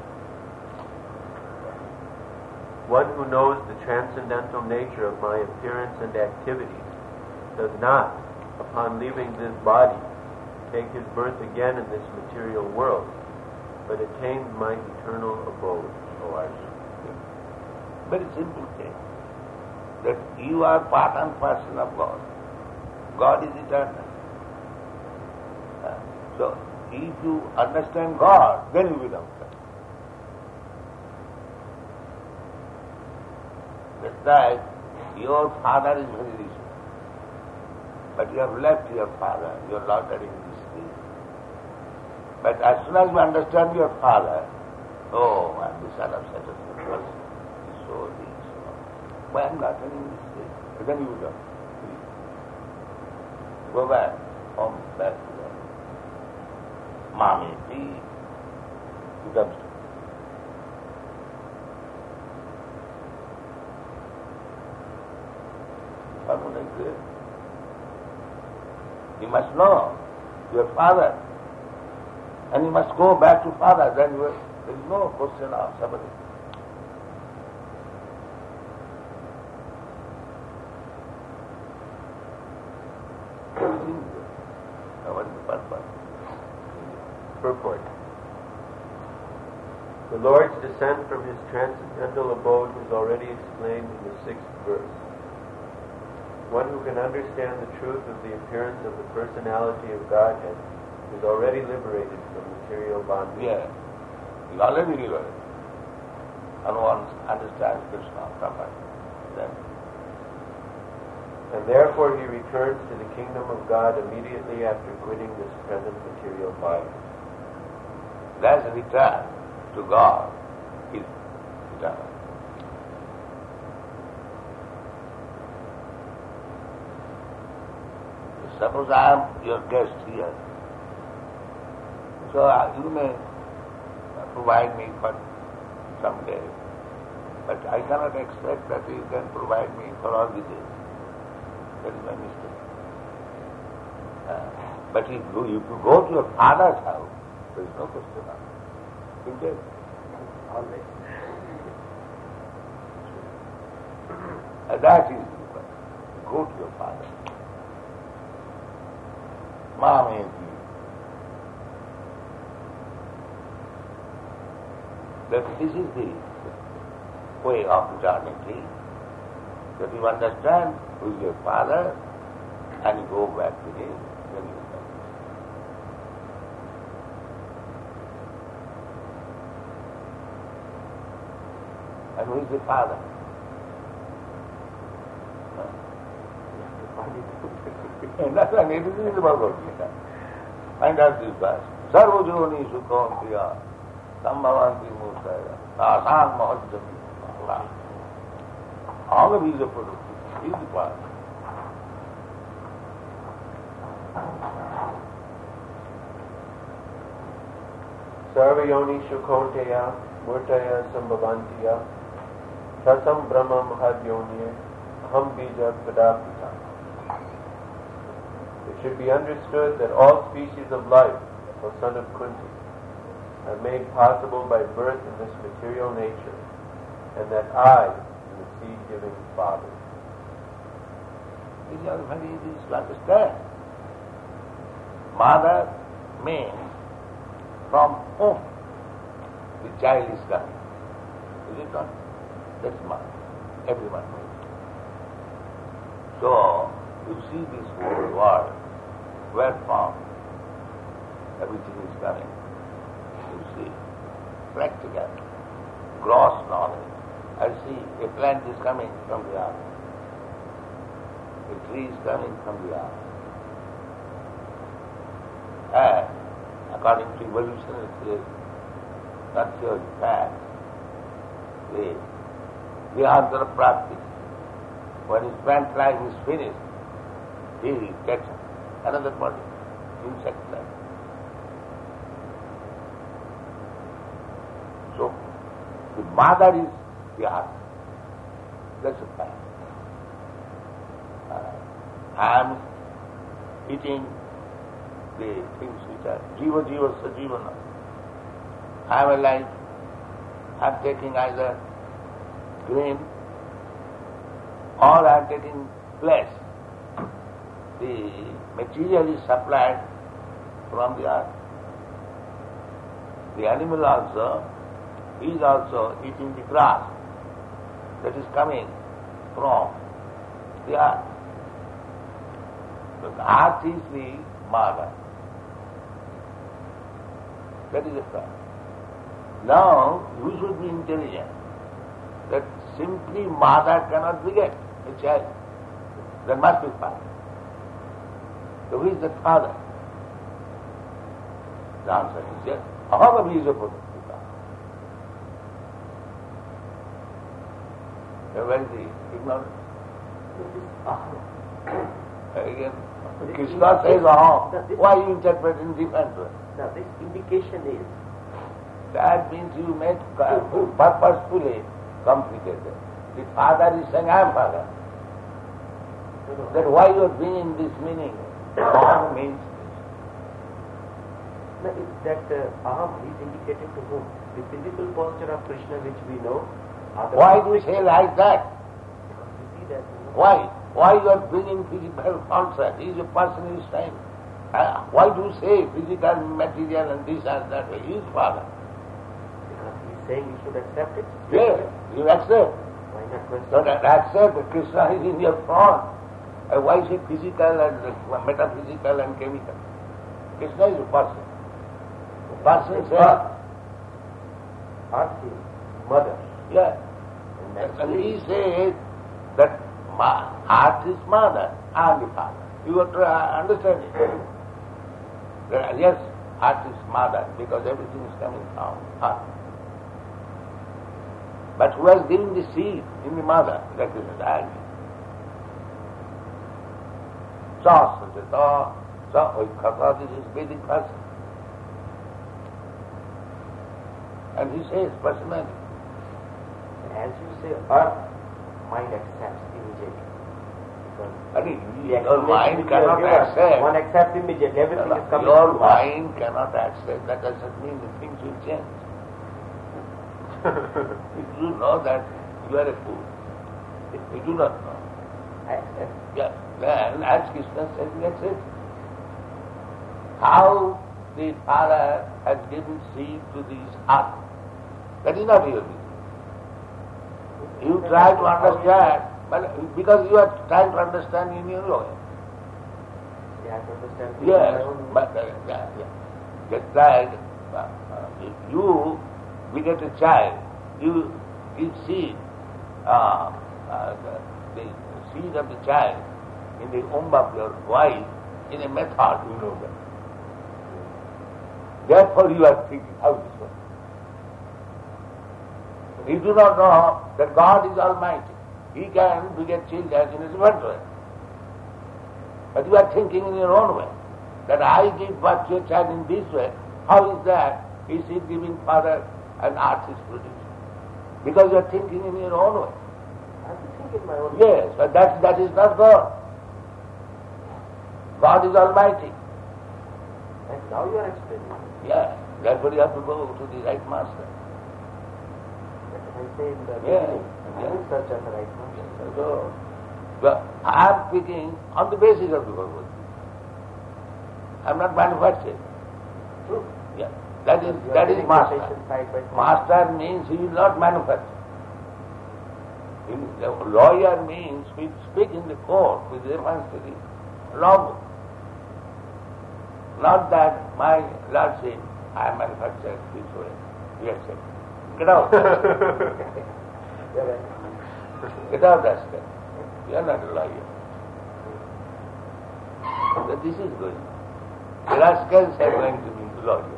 C: One who knows the transcendental nature of my appearance and activities does not, upon leaving this body, take his birth again in this material world, but attains my eternal abode, O Arjuna.
B: Very simple thing. That you are part and parcel of God. God is eternal. So, if you understand God, then you become eternal. That's why your father is very rich. But you have left your father, you are loitering in this field. But as soon as you understand your father, oh, I'm the son of such a person, he's so rich. Why I'm not in this field? Then you go back, home, back to them. Mommy, please, you come to. You must know your father, and you must go back to father, then there is no question of somebody. What is the purpose?
C: Purport. The Lord's descent from his transcendental abode is already explained in the 6th verse. One who can understand the truth of the appearance of the personality of Godhead is already liberated from material bondage.
B: Yeah, he already liberated. And one understands Krishna properly. Then
C: And therefore he returns to the kingdom of God immediately after quitting this present material body.
B: that's return to God is eternal. Suppose I am your guest here, so you may provide me for some day, but I cannot expect that you can provide me for all the days. That is my mistake. But if you go to your father's house, there is no question of it. You get always. That is the question. Go to your father. Mommy, that this is the way of eternity. That you understand who is your father and you go back to him, then you come. And who is the father? That's an it is about Gita. Find out this verse. Sarvajoni sukham priya sambhavanti murtaya tasan mahajjam Allah. All of these are productive. He is the part.
C: Sarvayoni Shukonteya Murtaya Sambhavantiya Tasam Brahma Mahadyonye Aham Bija Padapita. It should be understood that all species of life, O son of Kunti, are made possible by birth in this material nature, and that I am the seed-giving Father.
B: This is very easy to understand. Mother means from whom the child is coming. Is it not? That's mother. Everyone knows. So, you see this whole world, where from everything is coming. You see, practical, gross knowledge. I see a plant is coming from the earth. A tree is coming from the earth. And according to evolutionary theory, not theory, fact, the Antara Prapti, When his plant life is finished, he gets another body, insect life. So, the mother is the earth. That's the fact. I am eating the things which are jiva jiva sajivana. I am alive. I am taking either grain or I am taking flesh. The material is supplied from the earth. The animal also is also eating the grass that is coming from the earth. So the earth is the mother. That is the fact. Now you should be intelligent that simply mother cannot beget a child. There must be father. So who is the father? The answer is yes. Aham abhijaputta. Where is the ignorance? Again, Krishna says aham. Why you interpret in different way?
A: Now this indication is
B: that means you made purposefully complicated. The father is saying, I am father. Then why you are bringing this meaning? Aham means
A: no, it's that aham is indicated to whom? The physical posture of Krishna which we know.
B: why do you say like that?
A: Because we see that.
B: Why? Why you are bringing physical concept? He is a person who is saying. Why do you say physical, material and this and that way? He is father.
A: Because he is saying you should accept it?
B: Yes, you accept.
A: Why not question?
B: So that accept Krishna is in your front. Why say physical and metaphysical and chemical? Krishna is a person. The person says,
A: Earth is mother.
B: yeah. And he says that earth is mother, I am the father. You have to understand it. That yes, earth is mother because everything is coming from earth. But who has given the seed in the mother? That is the agni. This is Vedic person. And he says personally.
A: As you say, earth, mind accepts immediately.
B: Your mind cannot accept.
A: One accepts immediately. Everything is coming
B: Your
A: through
B: mind cannot accept. That doesn't mean the things will change. If you know that you are a fool, if you do not know,
A: I accept.
B: yeah, then as Krishna said, we accept. How the Father has given seed to this earth, that is not your business. You try to understand, but because you are trying to understand in your way.
A: You have to understand.
B: Yes, but just like if you beget a child, you give seed, the seed of the child in the womb of your wife in a method, you know that. Therefore you are thinking, how this works? You do not know that God is Almighty. He can beget children in a different way. But you are thinking in your own way, that I give birth to a child in this way. How is that? Is it giving father and earth is produced? Because you are thinking in your own way.
A: I have to think in my own way.
B: Yes, but that is not God. God is Almighty.
A: And now you are explaining.
B: Yeah, therefore you have to go to the right master.
A: That's what I say in the
B: Yeah,
A: beginning.
B: yeah.
A: I will search after right now.
B: So I am speaking on the basis of the Bhagavad Gita. I am not manufactured.
A: True.
B: Yeah, that is master.
A: Side by side.
B: Master means he will not manufacture. The lawyer means we speak in the court with reference to the law book. Not that my Lord said, I am manufactured this way. Yes, sir. Get out.
A: You're right.
B: Get out, rascal. You are not a lawyer. So this is going. The rascals are going to be lawyer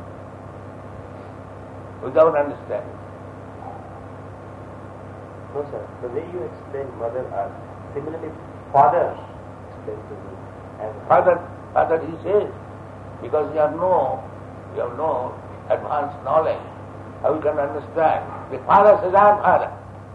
B: without understanding.
A: No, sir. The way you explain Mother Earth similarly, Father explains to me as
B: Father, he says, because you have no advanced knowledge, how you can understand? The Father says, I am Father.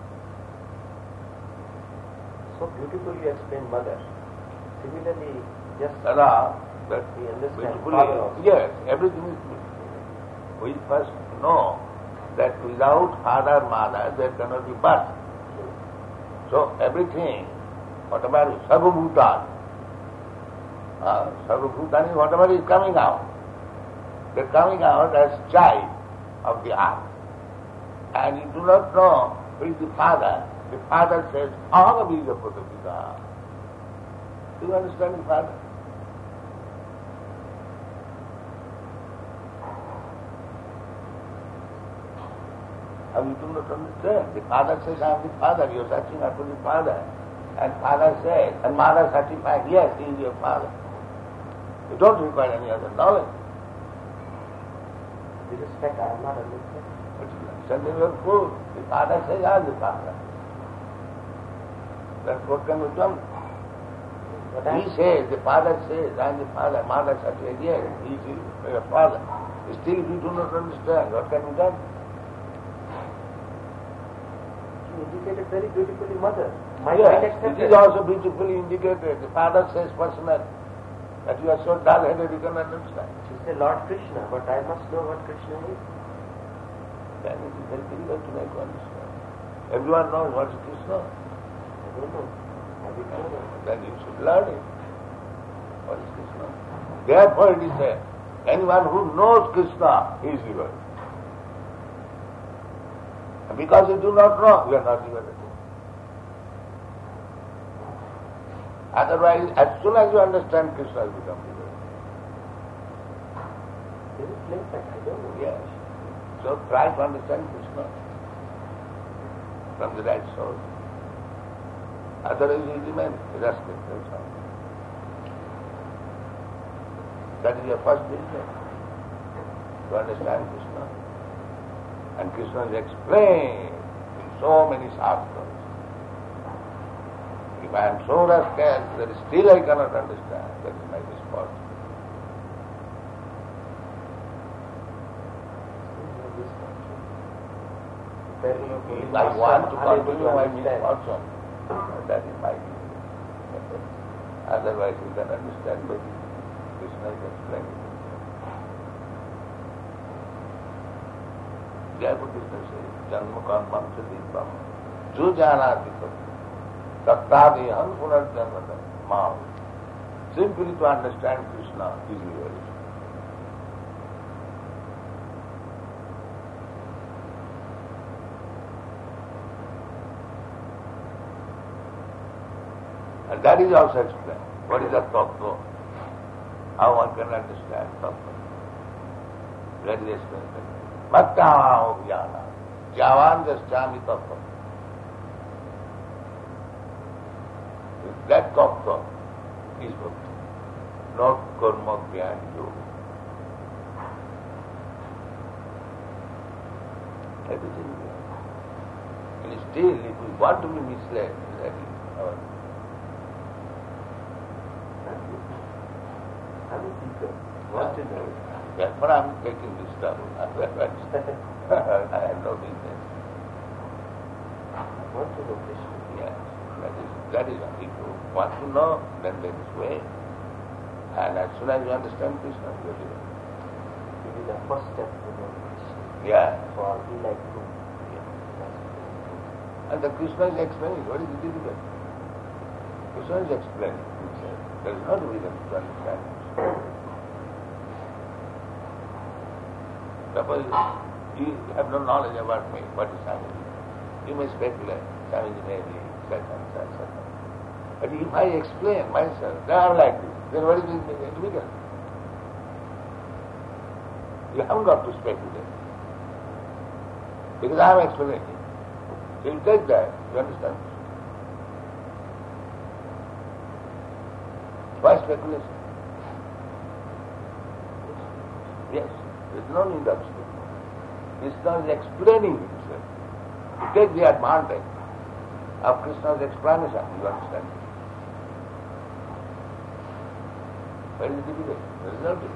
A: So beautifully you explain Mother. Similarly, just
B: That
A: we understand
B: beautifully,
A: Father also.
B: yes, everything is beautiful. We first know that without Father, Mother, there cannot be birth. So everything, whatever is Sarvabhutan, Sarvabhutan is whatever is coming out. They're coming out as child of the earth. And you do not know who is the Father. The Father says, Aham Bija Pratapita. Do you understand the Father? And you do not understand. The Father says, I am the Father. You are searching after the Father. And Father says, and Mother certifies, yes, he is your Father. You don't require any other knowledge.
A: With respect, I am not understanding.
B: But you understand in your food. The Father says, I am the Father. That's what can be done. He says, the Father says, I am the Father. Mother certifies, yes, he is your Father. Still, if you do not understand, what can be done?
A: You indicated very beautifully Mother. My
B: Yes,
A: mind
B: it
A: accepted.
B: is also beautifully indicated. The Father says personally that you are so dull-headed you cannot understand.
A: She said Lord Krishna, but I must know what Krishna is.
B: Then it is very difficult to make you understand. Everyone knows what is Krishna.
A: I don't know. I didn't know that.
B: Then you should learn it. What is Krishna? Therefore it is said, anyone who knows Krishna is devoted. And because you do not know, you are not devoted. Otherwise, as soon as you understand Krishna, you become devoted.
A: This is plain fact, I don't know.
B: Yes. So try to understand Krishna from the right source. Otherwise you remain irrespective. That's all. That is your first business, to understand Krishna. And Krishna is explained in so many shastras. If I am so rascal that still I cannot understand, that is my responsibility. If I want to continue my misfortune, that is my duty. Otherwise you can understand, but Krishna is explaining. Therefore Krishna says, Janma karmam sadipam, jo janati tattadiham punarjanmata mam. Simply to understand Krishna is liberation. And that is also explained. What is a tattva? How one can understand tattva? That is explained. Mattama jnana. Javan jaschami tattva. That tattva is bhakti, not karma, jnana, yoga. Everything is there. And still, if we want to be misled, that is our.
A: I'm a seeker. Want to know.
B: Therefore I am taking this stuff. I have no business.
A: Want to know Krishna.
B: Yes, that is if you want to know, then there is way. And as soon as you understand Krishna, you will.
A: It is the first step to know Krishna.
B: Yeah.
A: So I'll be like you.
B: And the Krishna is explaining. What is the difficult? Krishna is explaining himself. There is no reason to understand himself. Suppose you have no knowledge about me, what is Swamiji? You may speculate, Swamiji may be such and such, such. But if I explain myself, they are like this, then what is it difficult? You haven't got to speculate. Because I am explaining. So you take that, you understand? Why speculation? Yes, there is no need of speculation. Krishna is explaining himself. You take the advantage of Krishna's explanation, you understand? Where is the difficulty? There is no difficulty.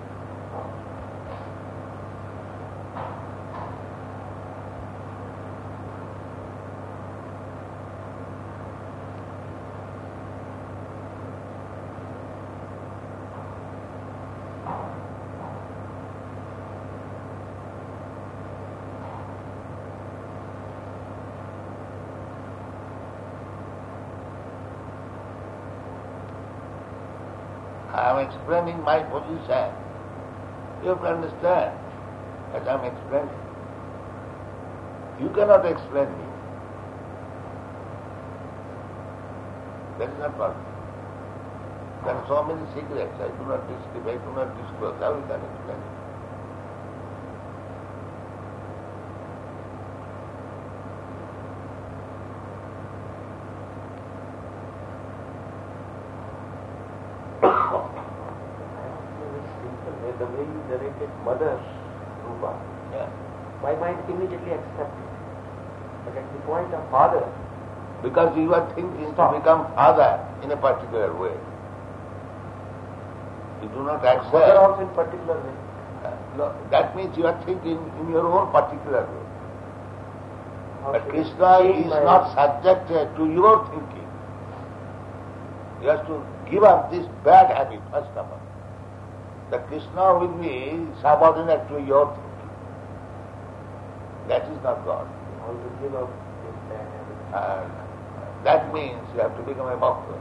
B: I am explaining my position. You have to understand as I am explaining. You cannot explain me. That is not possible. There are so many secrets I do not disclose. How you can explain it?
A: The way you narrated Mother Rupa,
B: Yeah.
A: my mind immediately accepted. But at the point of Father,
B: Because you are thinking
A: Stop.
B: to become father in a particular way. You do not accept.
A: Mother also in particular way.
B: No, that means you are thinking in your own particular way.
A: How
B: But
A: should
B: Krishna
A: I change
B: is
A: my-
B: not subjected to your thinking. You have to give up this bad habit, first of all. That Krishna will be subordinate to your thinking. That is not God.
A: How to give up this bad habit.
B: And that means you have to become a bhakta.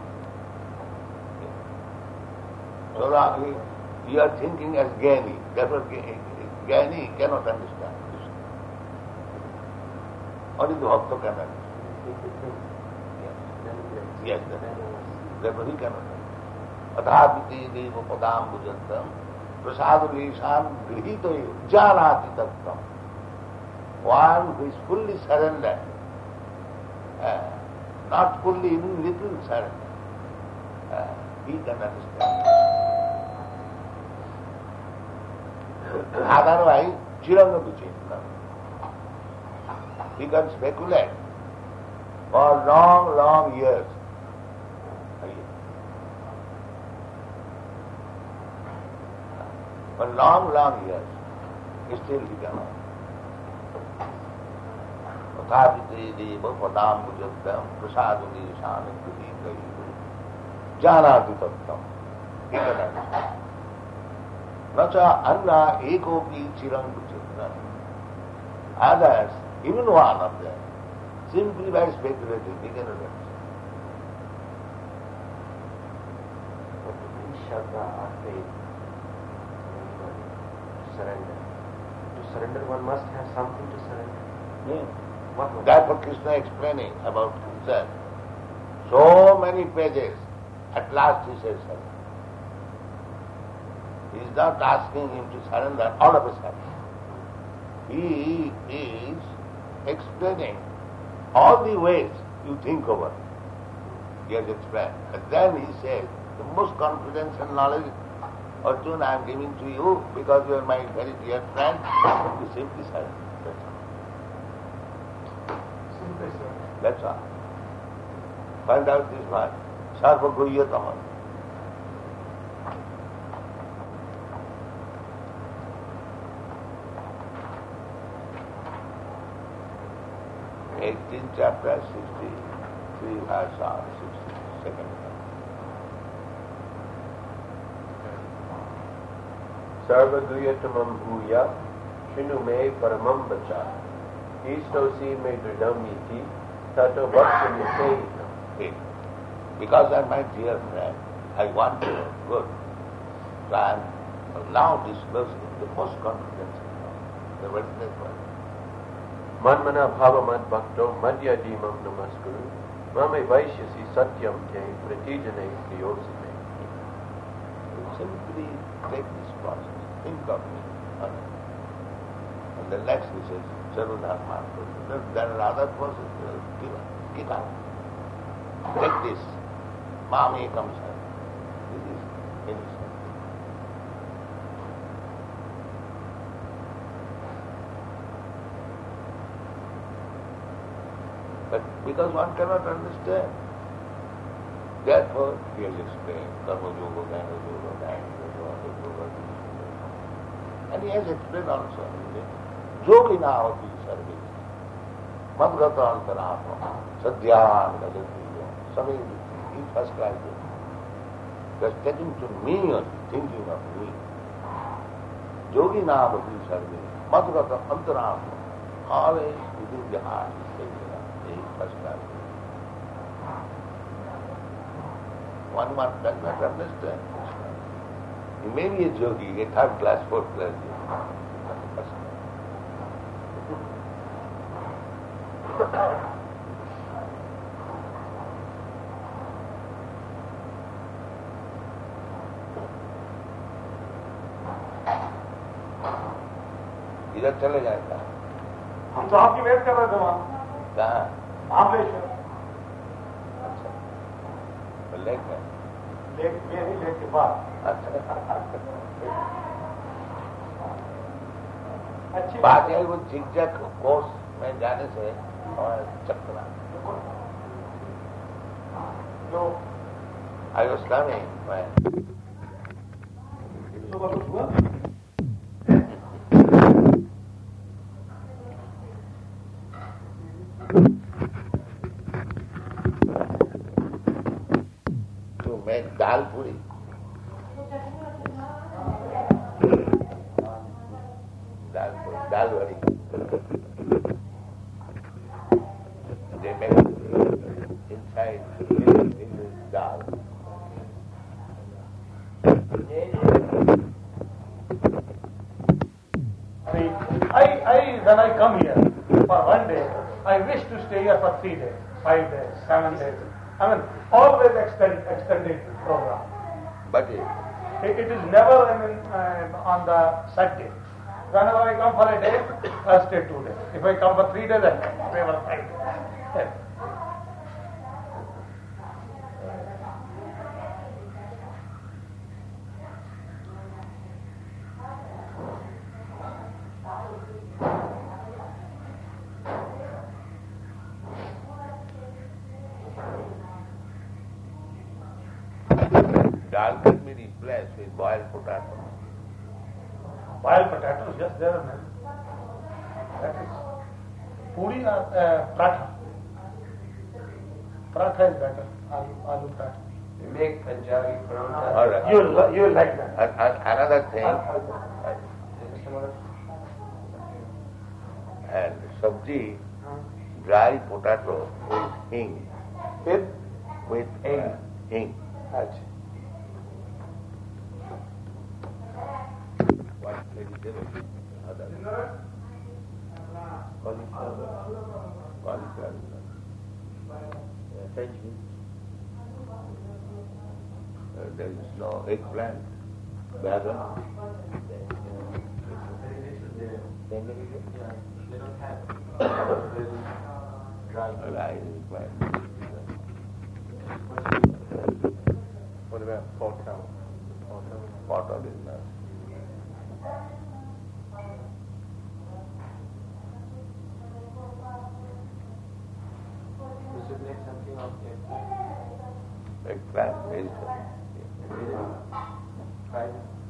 B: So now you are thinking as Gyani. Therefore Gyani cannot understand Krishna. Only the bhakta can understand. Yes, therefore he cannot understand. Athapiti devo padam bhujantam prasad leshan grihito janati tattam. One who is fully surrendered, not fully, even little surrender, he can understand. Otherwise, chiranga vichinna. He can speculate for long, long years. For long, long years, still he cannot. Tathapiti deva padam bhujantam prasadu nishana kriti janati tattam. He can understand. Nacha anna ekopi chirang bhujantam. Others, even one of them, simply by speculating, he cannot understand.
A: But to bring Shraddha or faith in anybody, to surrender. To surrender, one must have something to surrender.
B: Yeah.
A: What was
B: That's what Krishna explaining about himself. So many pages, at last he says surrender. He is not asking him to surrender all of a sudden. He is explaining all the ways you think over. He has explained. And then he says, the most confidence and knowledge, Arjuna, I am giving to you because you are my very dear friend. You simply surrender. That's all. Find out this one. Sarva Guhyatama. Chapter 63, verse 62nd.
C: Sarvaguyatamam bhuya shinu me paramam vacha istosi me dridam iti tato bhakti
B: Okay. Because I am my dear friend, I want you good. So I am now disclosing the most confidence in God. The very next one.
C: Manmana bhavamad bhakto madhya dimam namaskuru mame vaishyasi satyam te pratijane priyosime.
B: You simply take this process, think of me. And the next he says, Sarvadharma. There are other processes, give up. Take this. Mami comes out. This is innocent. But because one cannot understand, Therefore, he has explained Karma Yoga, Jnana Yoga, Dhyana Yoga, Yoga, and he has explained also, Yogina api sarve, Madgata antaratma, Sadhyan gadati, Savi, he first class yoga. Just taking to me and thinking of me. Yogina api sarve, Madgata antaratma, always within the heart, he is first class. One does not understand. He may be a yogi, a third class, fourth class yogi. इधर चले जाएगा।
D: हम तो आपकी wait कर रहे थे वहां।
B: कहाँ?
D: महाबलेश्वर।
B: अच्छा। लेक है।
D: लेक मेरी लेक के बाद।
B: अच्छी बात है वो जिगजैग कोर्स में जाने से हमारा चक्कर
D: जो
B: I was coming when to make dal puri. Dal bari. They make inside in this dal.
D: When I come here for one day, I wish to stay here for 3 days, 5 days, 7 days. I mean, always extended program.
B: But
D: it is never on the set day. Whenever I come for a day, I stay 2 days. If I come for 3 days, I stay for 5 days. Yes.
B: dal can be replaced with boiled potato.
D: Boiled potatoes, yes, there are many. That is puri or paratha. Paratha is better. Aloo paratha.
C: You make Punjabi paratha.
B: All right.
D: You will like that.
B: Another thing, and sabji, dry potato with hing. With hing. What vegetable? Other. Cauliflower.
C: French beans.
B: There is no eggplant. Bagan.
C: They don't have
B: Dry eggplant.
C: What about pork?
B: Bottle is not.
C: We should make something of it.
B: Eggplant vegetable.
C: Try it.